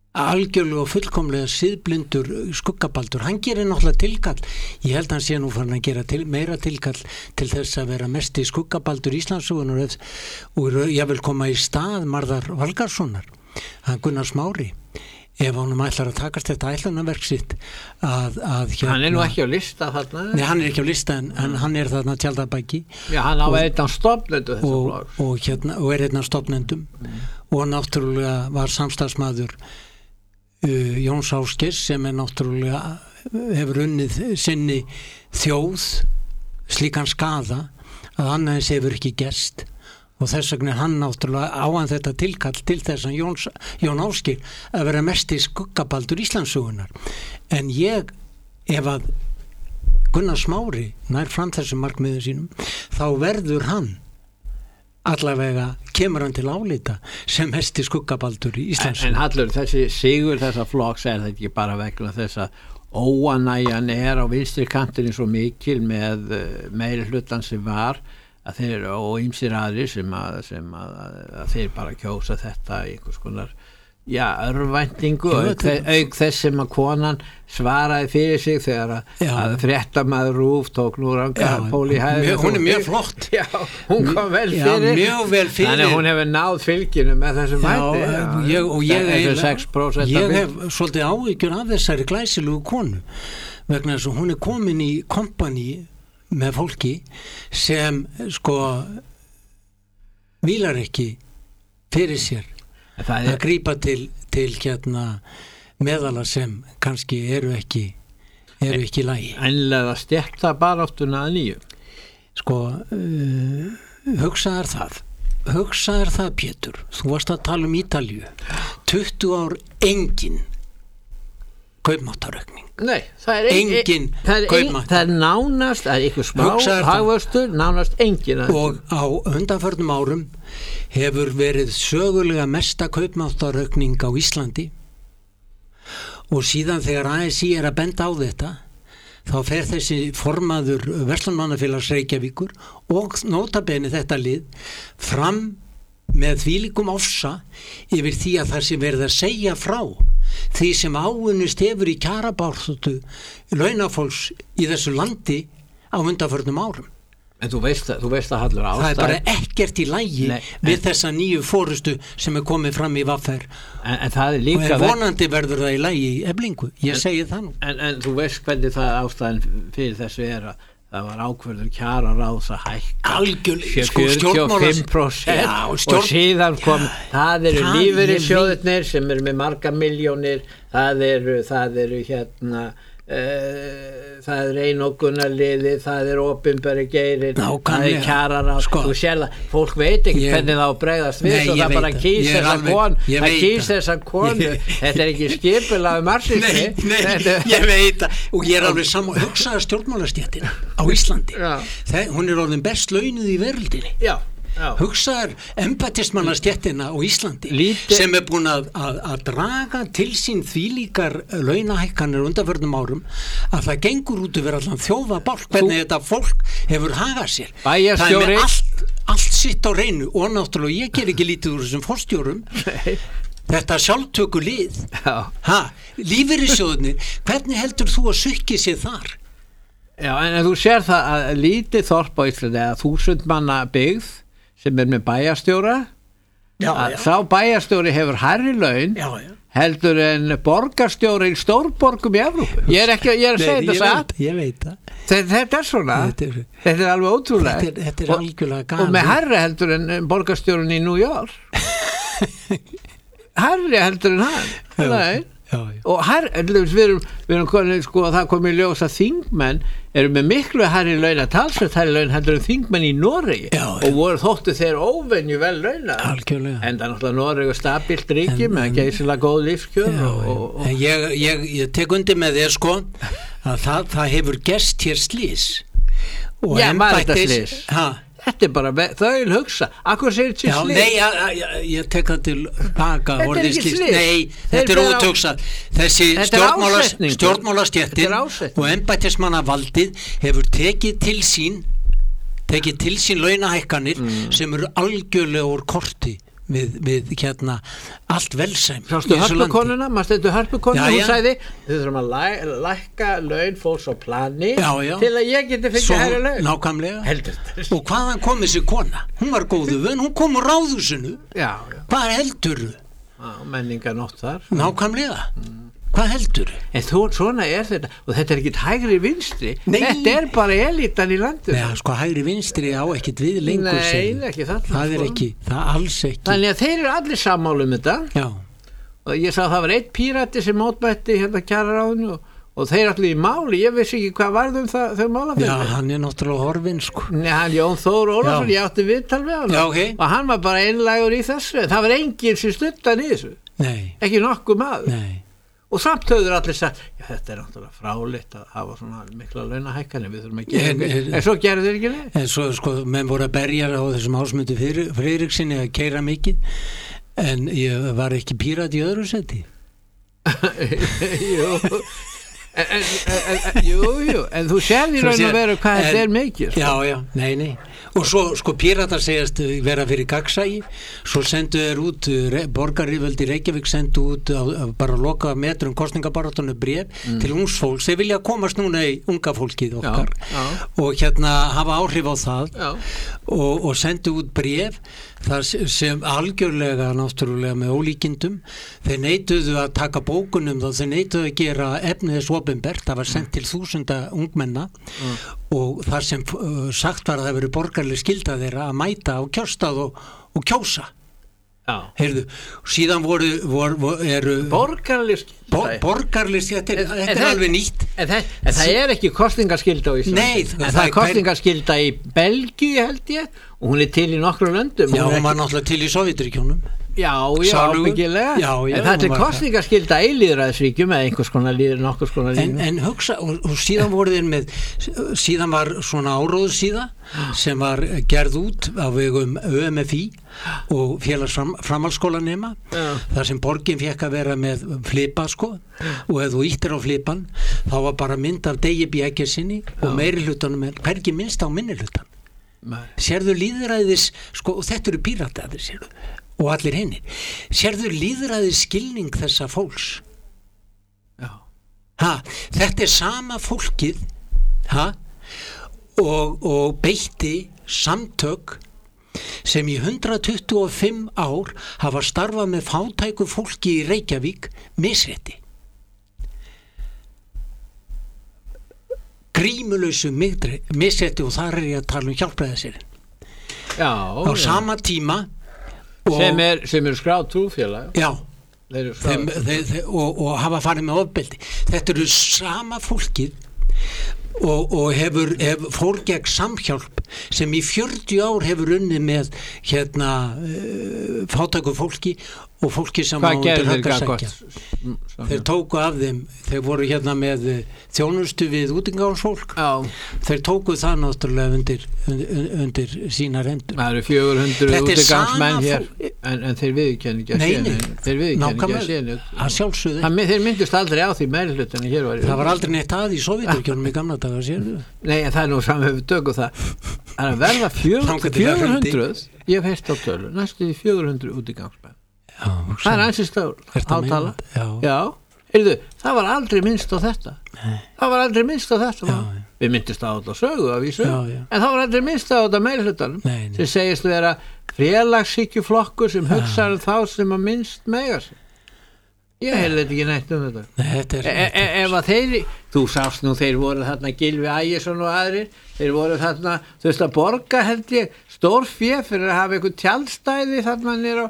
algjörlega og fullkomlega siðblindur skuggabaldur, hann gerir náttúrulega tilkall, ég held að hann sé nú farin að gera til, meira tilkall til þess að vera mesti skuggabaldur Íslandssögunar og ég vil koma í stað Marðar Valgarðssonar, hann Gunnar Smári, ef honum ætlar að takast þetta ætlunarverk sitt að, að hérna, hann er nú ekki á lista þarna nei, hann er ekki á lista en, en hann er þarna tjaldabæki já, hann á einn af stofnendum og, og, hérna, og er einn af stofnendum mm. og náttúrulega var samstagsmaður Uh, Jóns Ásgeirs sem er náttúrulega hefur unnið sinni þjóð slíkan skaða að annars hefur ekki gerst og þess vegna hann náttúrulega á hann þetta tilkall til þess að Jóns, Jón Ásgeir að vera mesti skuggabaldur Íslandssögunar en ég ef að Gunnar Smári nær fram þessum markmiðum sínum þá verður hann allavega kemur hann til álita sem mesti skuggabaldur í Íslands en, en Hallur, þessi sigur þessa flokks er þetta ekki bara vegna þess að óanægjan er á vinstri kantinni svo mikil með uh, meiri hlutan sem var að þeir, og ýmsir aðrir sem, að, sem að, að þeir bara kjósa þetta í einhvers konar já, örvæntingu og auk, auk þess sem að konan svaraði fyrir sig þegar að, að fréttamaður Rúf tók nú ranga Póli Hæði hún er mjög flott já, hún kom vel fyrir, já, mjög vel fyrir. Þannig hún hefur náð fylginu með þessum hætti ég, og ég, ég, ég hef svolítið áhyggjur af þessari glæsilugu konu vegna þess að hún er komin í kompani með fólki sem sko vílar ekki fyrir sér að grípa til, til hérna meðala sem kannski eru ekki eru ekki í lagi enlega stjætta baráttuna að nýju sko uh, hugsaðar það hugsaðar það Pétur þú varst að tala um Ítalíu tuttugu ár engin kaupmáttaraukning nei, það er engin kaupmátt það er nánast, það er ykkur smá hagvöxtur, nánast engin og á undanförnum árum hefur verið sögulega mesta kaupmáttaraukning á Íslandi og síðan þegar A S I er að benda á þetta þá fer þessi formaður Verslunarmannafélags Reykjavíkur og notabene þetta lið fram með þvílíkum ofsa yfir því að það sem verið að segja frá því sem áunnist hefur í kjarabárþóttu launafólks í þessu landi á undanförnum árum en þú veist, þú veist að Hallur ástæð það er bara ekkert í lagi Nei, við en, þessa nýju fórustu sem er komið fram í V R en, en það er líka og en vonandi verður það í lagi í Eflingu ég en, segi það nú en, en þú veist hvernig það ástæðan fyrir þessu er að það var ákvörður kjara ráðs að hækka algjörlega sko, fjörutíu og fimm prósent já, og, stjórn... og síðan kom já, það eru lífeyrissjóðirnir sem eru með marga miljónir það eru, það eru hérna Uh, það er einokunarliði það er opinberi geirin það er kjararáð sko. Þú sér það, fólk veit ekki ég, hvernig það á bregðast við og það bara kýs þessa kon það kýs þessa konu þetta er ekki skipulag marxismi nei, nei, ég veit það og ég er alveg saman hugsaða stjórnmálastéttina á Íslandi það, hún er orðin best launuð í veröldinni já Já. Hugsaðar embættismannastéttina á Íslandi Líti. sem er búin að, að, að draga til sín þvílíkar launahækkanir undanförnum árum að það gengur út yfir allan þjóðabálk hvernig Þú... þetta fólk hefur hagað sér Bæjarstjóri. Það er með allt, allt sitt á reynu og náttúrulega ég ger ekki lítið úr þessum forstjórum þetta sjálftöku lið lífeyrissjóðnir hvernig heldur þú að sukki sér þar Já en, en þú sér það að lítið þorp á Íslandi eða þúsund manna byggð sem er með bæjarstjóra já, að já. sá bæjarstjóri hefur hærri laun já, já. heldur en borgarstjóri í stórborgum í Evrópu ég er ekki, ég er að segja þetta satt ég veit það þetta, þetta er svona, þetta er, þetta er alveg ótrúlega þetta er, þetta er og, algjörlega gæð og með hærri heldur en borgarstjórin í New York hærri heldur en hann nei Já, já. og her, við erum, við erum konið, sko, það komið í ljós að þingmenn eru með miklu hærri launa talsveit hærri laun heldur en þingmenn í Noregi já, og voru þóttu þeir óvenju vel launa en það er náttúrulega Noregi stabilt ríki en, með geysilega góð lífskjör já, og, og, og. Ég, ég, ég tek undir með þér sko að það, það hefur gerst hér slís og já, maður þetta slís ha Þetta er bara, þau vil hugsa Akkur segir þetta slís Nei, ég, ég, ég tek það til baka Þetta er ekki slís Nei, þetta er ótugsað Þessi stjórnmálastjettin og embættismannavaldið hefur tekið til sín tekið til sín launahækkanir mm. sem eru algjörlega úr korti við, við hérna allt velsæm. Sástu hörpukonuna, maður stættu hörpukonuna, hún sagði þau þurfum að læ, lækka laun fólks á plani já, já. til að ég geti fengið hærri laun. Nákvæmlega. Heldur. Og hvaðan kom þessi kona? Hún var góðu vön, hún kom úr ráðhúsinu. Já, já. Hvað heldur? Já, menninganótt þar. Nákvæmlega. Mm. Hvað heldur? En þú, svona er þetta, og þetta er ekkit hægri vinstri, Nei. Þetta er bara elitan í landinu. Nei, sko hægri vinstri á ekkit við lengur. Nei, ekki það. Það er ekki, það alls ekki. Þannig að þeir eru allir sammála um þetta. Já. Og ég sá að það var einn pírati sem mótmætti hérna kjararáðinu og, og þeir allir í máli, ég vissi ekki hvað varð um það, þau málafélagi. Já, hann er náttúrulega horfinn, sko. Nei, hann Jón Þór Ólafsson, ég átti viðtal við hann. Já, okay. Og hann var bara einlægur í þessu, það var enginn sem stuttan í þessu. Nei. Ekki nokkuð maður. Nei. Og samt höfður allir sagt, já þetta er náttúrulega fráleitt að hafa svona mikla launahækkanir, við þurfum að gera en, en, en svo gerðu þeir ekki neitt. En svo sko, menn voru að berja á þessum Ásmundi Friðriksinni að keyra mikið, en ég var ekki pírat í öðru seti. Jú, en, en, en, en, jú, jú, en þú sérði raun að vera hvað þetta er mikið. Sko. Já, já, nei, nei. Og svo sko píratar segjast vera fyrir gagsægi, svo sendu þeir út borgaryföldi Reykjavík sendu út á, bara loka metrum kostningabaráttunni bréf mm. til ungs fólks, þeir vilja komast núna í unga fólkið okkar já, já. Og hérna hafa áhrif á það og, og sendu út bréf þar sem algjörlega náttúrulega með ólíkindum, þeir neituðu að taka bókunum þá, þeir neituðu að gera efnið þess opinbert, það var sendt til þúsunda ungmenna mm. og þar sem uh, sagt var að það verið borgarleg skylda þeirra að mæta á kjörstað og, og kjósa. Já. Heyrðu, síðan voru, voru, voru eru borgarleg skylda bo, borgarleg skylda, þetta er, þetta er alveg nýtt en það, en það er ekki kostingaskylda á Íslandi. Nei, en það, það er kostingaskylda í Belgíu held ég og hún er til í nokkrum löndum. Já, hún var náttúrulega til í Sovjetríkjunum. Já, já, ábyggilega. En það er kostingaskylda í lýðræðisríkjum eða einhvers konar líður, nokkurs konar líður. En, en hugsa, og, og síðan voru þeir með, síðan var svona áróðsíða sem var gerð út á vegum Ö M F I og félagsframhaldsskólanema, þar sem borgin fekk að vera með flipa sko, og ef þú íttir á flipan, þá var bara mynd af Degi B. Eggersinni og meiri hlutanum er hvergi minnst á minni hlutan. Sérðu lýðræðis, sko, og þetta eru pírataðir, sérðu, og allir henni. Sérðu lýðræðis skilning þessa fólks? Já. Ha, þetta er sama fólkið, ha, og, og beitti samtök sem í hundrað tuttugu og fimm ár hafa starfað með fátæku fólki í Reykjavík misrétti. Grímulausu misrétti og þar er ég að tala um hjálpræðisirinn. Já. Á sama tíma sem er, sem er skráð trúfélag. Já. Þeir þeim, þeir, þeir, og, og hafa farið með ofbeldi. Þetta eru sama fólkið og, og hefur, hefur fór gegn samhjálp sem í fjörutíu ár hefur unnið með hérna uh, fátæku fólki og fólki sem á undir högg að sækja. Þeir tóku af þeim, þeir voru hérna með þjónustu við útingáðsfólk. Þeir tóku það náttúrulega undir, undir, undir sína rendur. Það eru fjögur hundruð útigangsmenn hér, en, en þeir viðurkenni ekki að séni. Þeir viðurkenni ekki að séni. Það sjálfsögðu. Það, þeir myndust aldrei á því meirihlutinni hér var. Það var aldrei neitt að í Sovjetríkjunum í gamla daga, sérðu. Nei, en það er nú saman við tökum það. Það er að verða fjögur hundruð, ég hef heist á tölu, næstu því fjögur hundruð útigangsmenn. Já, það er ansið stór átala. Já, já. Heyrðu, það var aldrei minnst á þetta. Nei. Það var aldrei minnst á þetta. Já, við myndist á þetta sögu af vísu, já, já. En það var aldrei minnst á þetta meirihlutanum sem segist vera félagssykjuflokkur sem hugsaður þá sem að minnst mega sig. Ég heyrði þetta ekki neitt um þetta. Nei, þetta er, e e ef að þeir, þú sást nú þeir voru þarna Gylfi Ægisson og aðrir, þeir voru þarna, þú veist að borga held ég stórfé fyrir að hafa einhver tjaldstæði þarna nýr á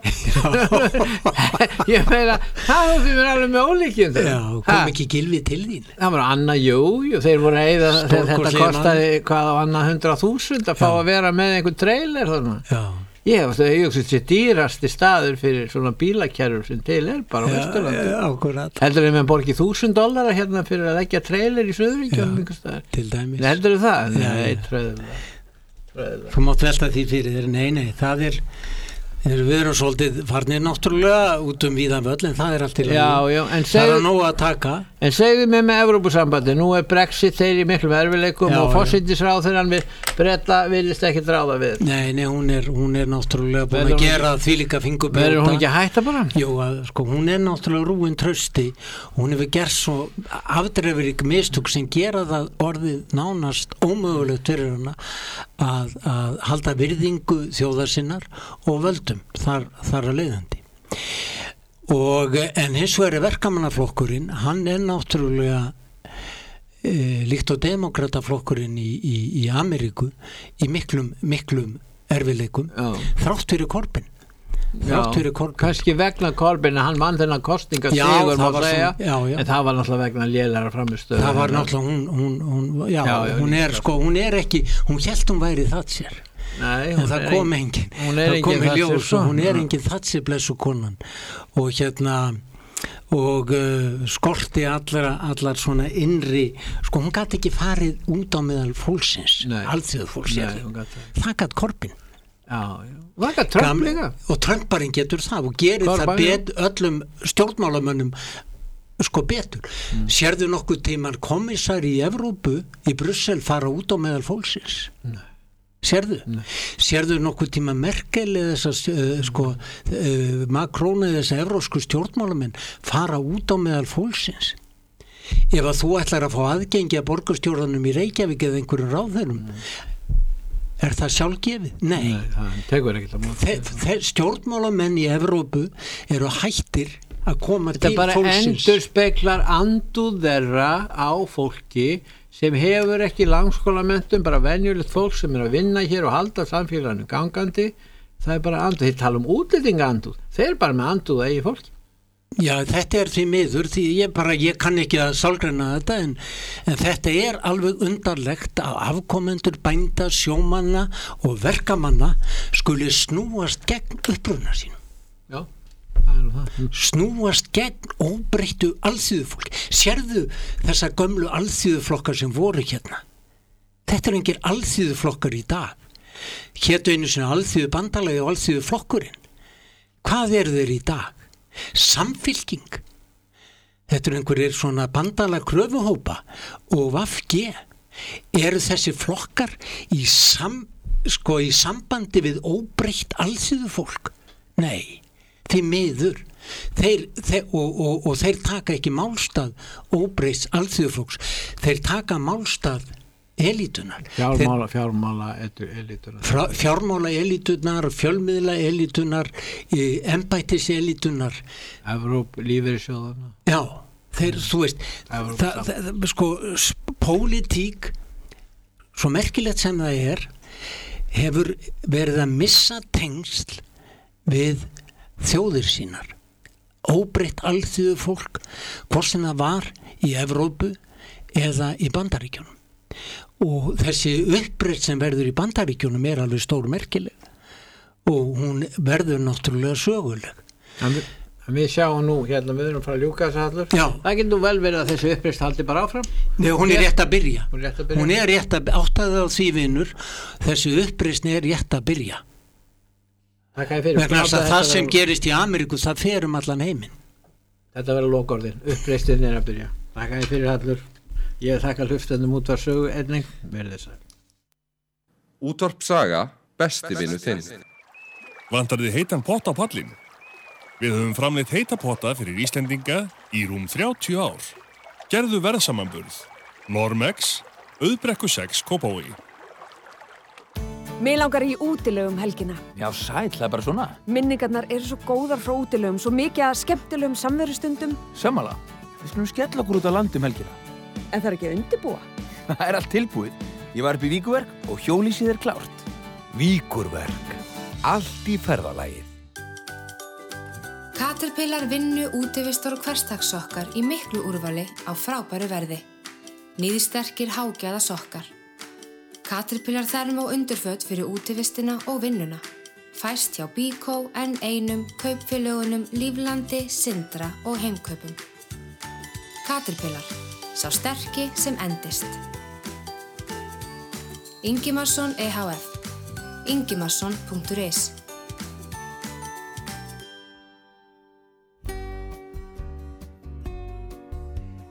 ég meina, það var fyrir alveg með ólíkjum þeir. Já, kom ekki Gylfi til þín? Það var annað, jú, jú, þeir voru að eyða, þetta kostaði hvað á annað hundrað þúsund að fá að vera með einhver trailer þarna. Já. Ég hef auðvitað sér dýrasti staður fyrir svona bílakerrur sem til er bara á Vesturlandi. Já, akkurat. Heldur þið með borgi þúsund dollara hérna fyrir að leggja trailer í Suðurríkjum einhvers staðar? Til dæmis. Heldur þið það? Já, nei, tröðulega. Þú mátt velta því fyrir þér, nei, nei, það er Við erum svolítið farnir náttúrulega út um víðan völl en það er allt til Já, já, en það er segðu- nóg að taka. En segðu mér með Evrópusambandi, nú er Brexit þeir í miklum erfileikum Já, og já. forsætisráðherrann við Breta virðist ekki ráða við. Nei, nei, hún er, hún er náttúrulega búin Verður að hún gera því líka fingubrjóta. Verður hún ekki að hætta bara? Jú, að, sko, hún er náttúrulega rúin trausti. Hún hefur gert svo afdreifurík mistök sem gera það orðið nánast ómögulegt fyrir hana að, að halda virðingu þjóðar sinnar og völdum þar, þar að leiðandi. Og, en hins vegar er verkamannaflokkurinn, hann er náttúrulega e, líkt og demokrataflokkurinn í, í, í Ameríku í miklum, miklum erfileikum Já. þrátt fyrir Corbyn. Já, kannski vegna Corbyn að hann vann þennan kostinga Já, sigur það má var segja, svona- já, já. en það var náttúrulega vegna lélæra framistöðu. Það var náttúrulega hún, hún, hún, já, Já, já, hún er líka. sko, hún er ekki, hún hélt hún væri Thatcher. Nei, en hún það er kom ein- engin, hún er það kom engin í Thatcher, ljós sko. og hún er Já. engin Thatcher blessu konan og hérna og uh, skorti allar, allar svona innri, sko hún gat ekki farið út á meðal fólksins, alþjóðu fólksins, Nei, hún gat það. það gat Corbyn. Já, já. Það gat Trump Gamli- líka. og Trumparinn getur það og gerir Corbyn, það bet öllum stjórnmálamönnum sko betur. Mm. Sérðu nokkuð tíman kommissari í Evrópu í Brussel fara út á meðal fólksins? Nei. Sérðu? Nei. Sérðu nokkuð tíma Merkel eða þessar uh, sko uh, Macron eða þessar evrósku stjórnmálamenn fara út á meðal fólksins? Ef að þú ætlar að fá aðgengi að borgarstjórnunum í Reykjavík eða einhverjum ráðherrum mm. er það sjálfgefið? Nei, Nei það tekur ekkert á móti. Þe, þe, stjórnmálamenn í Evrópu eru hættir að koma Þetta til bara fólksins. endur speklar andúð þeirra á fólki sem hefur ekki langskólamentum, bara venjulegt fólk sem er að vinna hér og halda samfélaginu gangandi. Það er bara andúð, þeir tala um útlendinga andúð, þeir er bara með andúð að eigi fólki. Já, þetta er því miður, því ég bara, ég kann ekki að sálgreina þetta, en, en þetta er alveg undarlegt að afkomendur bænda, sjómanna og verkamanna skuli snúast gegn uppruna sínum. Já, það er það. Snúast gegn óbreyttu alþýðufólk. Sérðu þessa gömlu alþýðuflokkar sem voru hérna? Þetta er engir alþýðuflokkar í dag. Hétu einu sinni alþýðu bandalagi og alþýðu flokkurinn. Hvað eru þeir í dag? Samfylking. Þetta eru einhverjir svona bandalag kröfuhópa og V G. Eru þessi flokkar í, sam, sko, í sambandi við óbreytt alþýðufólk? Nei, því miður. Þeir, þeir, og, og, og þeir taka ekki málstað óbreytts alþýðufólks. Þeir taka málstað elítunar. Fjármála, fjármála elítunar. Frá, fjármála elítunar, fjölmiðla elítunar, embættis elítunar. Evróp, lífeyrissjóðana. Já, þeir, þú veist, það, það, sko, pólitík, svo merkilegt sem það er, hefur verið að missa tengsl við þjóðir sínar. Óbreytt alþýðu fólk, hvort sem það var í Evrópu eða í Bandaríkjunum. Og þessi uppbreytt sem verður í Bandaríkjunum er alveg stór merkileg og hún verður náttúrulega söguleg. En við, en við sjáum nú hérna, við erum frá að ljúka þessu hallur. Já. Það getur nú vel verið að þessi uppbreytt haldi bara áfram. Nei, hún er rétt að byrja. Hún er rétt að byrja. Hún er rétt að áttaði á því vinur, þessi uppbreytni er rétt að byrja. Vegna þess að það sem vera... gerist í Ameríku, það fer um allan heiminn. Þetta verður lokaorðin, uppreistin er að byrja. Þakka þér fyrir hallur. Ég þakka hlustendum útvarp sögu einnig, verið þess að. Útvarp Saga, besti vinnu þinn. Vantar þið heitan pott á pallin? Við höfum framleitt heita potta fyrir Íslendinga í rúm þrjátíu ár. Gerðu verðsamanburð. Normex, Auðbrekku sex, Kópavogi. Mér langar í útilegum helgina. Já, sæll, það er bara svona. Minningarnar eru svo góðar frá útilegum, svo mikið að skemmtilegum samverustundum. Sammála. Við skulum skella okkur út á landum helgina. En það er ekki að undirbúa. Það er allt tilbúið. Ég var upp í Víkurverk og hjólísið er klárt. Víkurverk. Allt í ferðalagið. Caterpillar vinnu útivistar og hversdagssokkar í miklu úrvali á frábæru verði. Níðsterkir hágjaða sokkar. Caterpillar þerm og undurföt fyrir útivistina og vinnuna. Fæst hjá Bíkó, en einum, kaupfélögunum, Líflandi, Sindra og Heimkaupum. Caterpillar, sá sterki sem endist. Ingimarsson E H F, ingimarsson punktur is.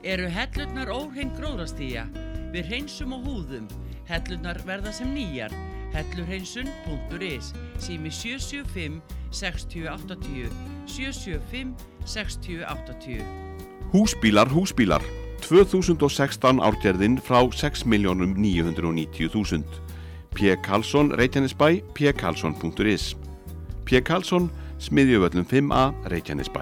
Eru hellurnar óhrein gróðrastía? Við hreinsum og húðum. Hellurnar verða sem nýjar. hellurhreinsun punktur is. Sími sjö sjö fimm sex átta átta sjö sjö fimm sex átta átta. Húsbílar, húsbílar. tvö þúsund og sextán árgerðin frá sex milljónum níu hundruð og níutíu þúsund. P. Karlsson, Reykjanesbæ, p karlsson punktur is. P. Karlsson, Smiðjuvöllum fimm A, Reykjanesbæ.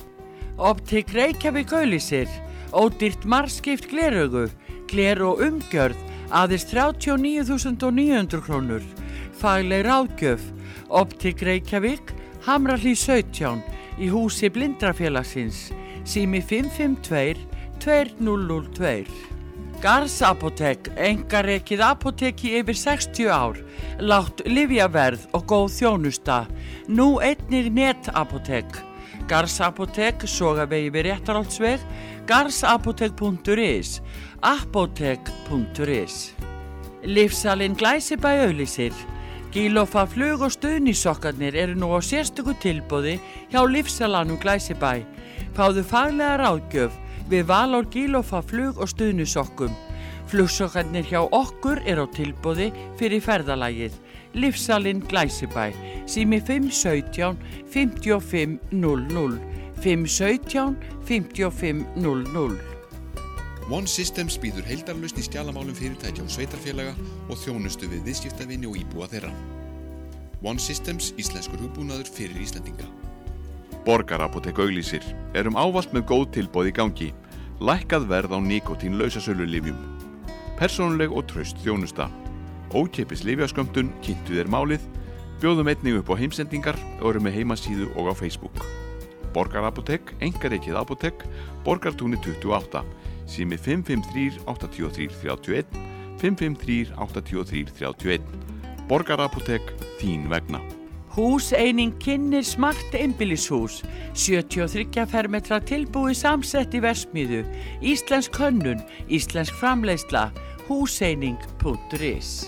Optik Reykjavík auglýsir. Ódýrt margskipt gleraugu, gler og umgjörð, aðeins þrjátíu og níu þúsund níu hundruð krónur. Fagleg ráðgjöf. Optik Reykjavík, Hamrahlíð sautján, í húsi Blindrafélagsins. Sími fimm fimm tvö tvö núll núll tvö. Garðs apótek, einkarekið apóteki yfir sextíu ár, lágt lyfjaverð og góð þjónusta. Nú einnig netapótek. Garðs apótek, Sogavegi við Réttarholtsveg, garðsapótek punktur is, apótek punktur is. Lyfsalinn Glæsibæ auglýsir. Gílófa flug og stuðnissokkarnir eru nú á sérstöku tilboði hjá Lyfsalanum Glæsibæ. Fáðu faglega ráðgjöf við val á Gílófa flug og stuðnissokkum. Flugsokkarnir hjá okkur er á tilboði fyrir ferðalagið. Lyfsalinn Glæsibæ, sími fimm sautján fimmtíu og fimm núll núll, fimm sautján fimmtíu og fimm núll núll. One Systems býður heildarlausn í skjalamálum fyrirtækja og sveitarfélaga og þjónustu við viðskiptavini og íbúa þeirra. One Systems, íslenskur hugbúnaður fyrir Íslendinga. Borgarapótek auglýsir. Erum ávallt með góð tilboð í gangi. Lækkað verð á nikótínlausasölulyfjum. Persónuleg og traust þjónusta. Ókeypis lyfjaskömmtun, kynntu þér málið. Bjóðum einnig upp á heimsendingar og erum með heimasíðu og á Facebook. Borgarapótek, einkarekið apótek, Borgartúni tuttugu og átta. Sími fimm fimm þrjú átta þrjú þrjú eitt, fimm fimm þrjú átta þrjú þrjú eitt. Borgarapótek, þín vegna. Húseining kynnir smart einbýlishús, sjötíu og þriggja fermetra tilbúið samsett í verksmiðju, íslensk hönnun, íslensk framleiðsla, húseining punktur is.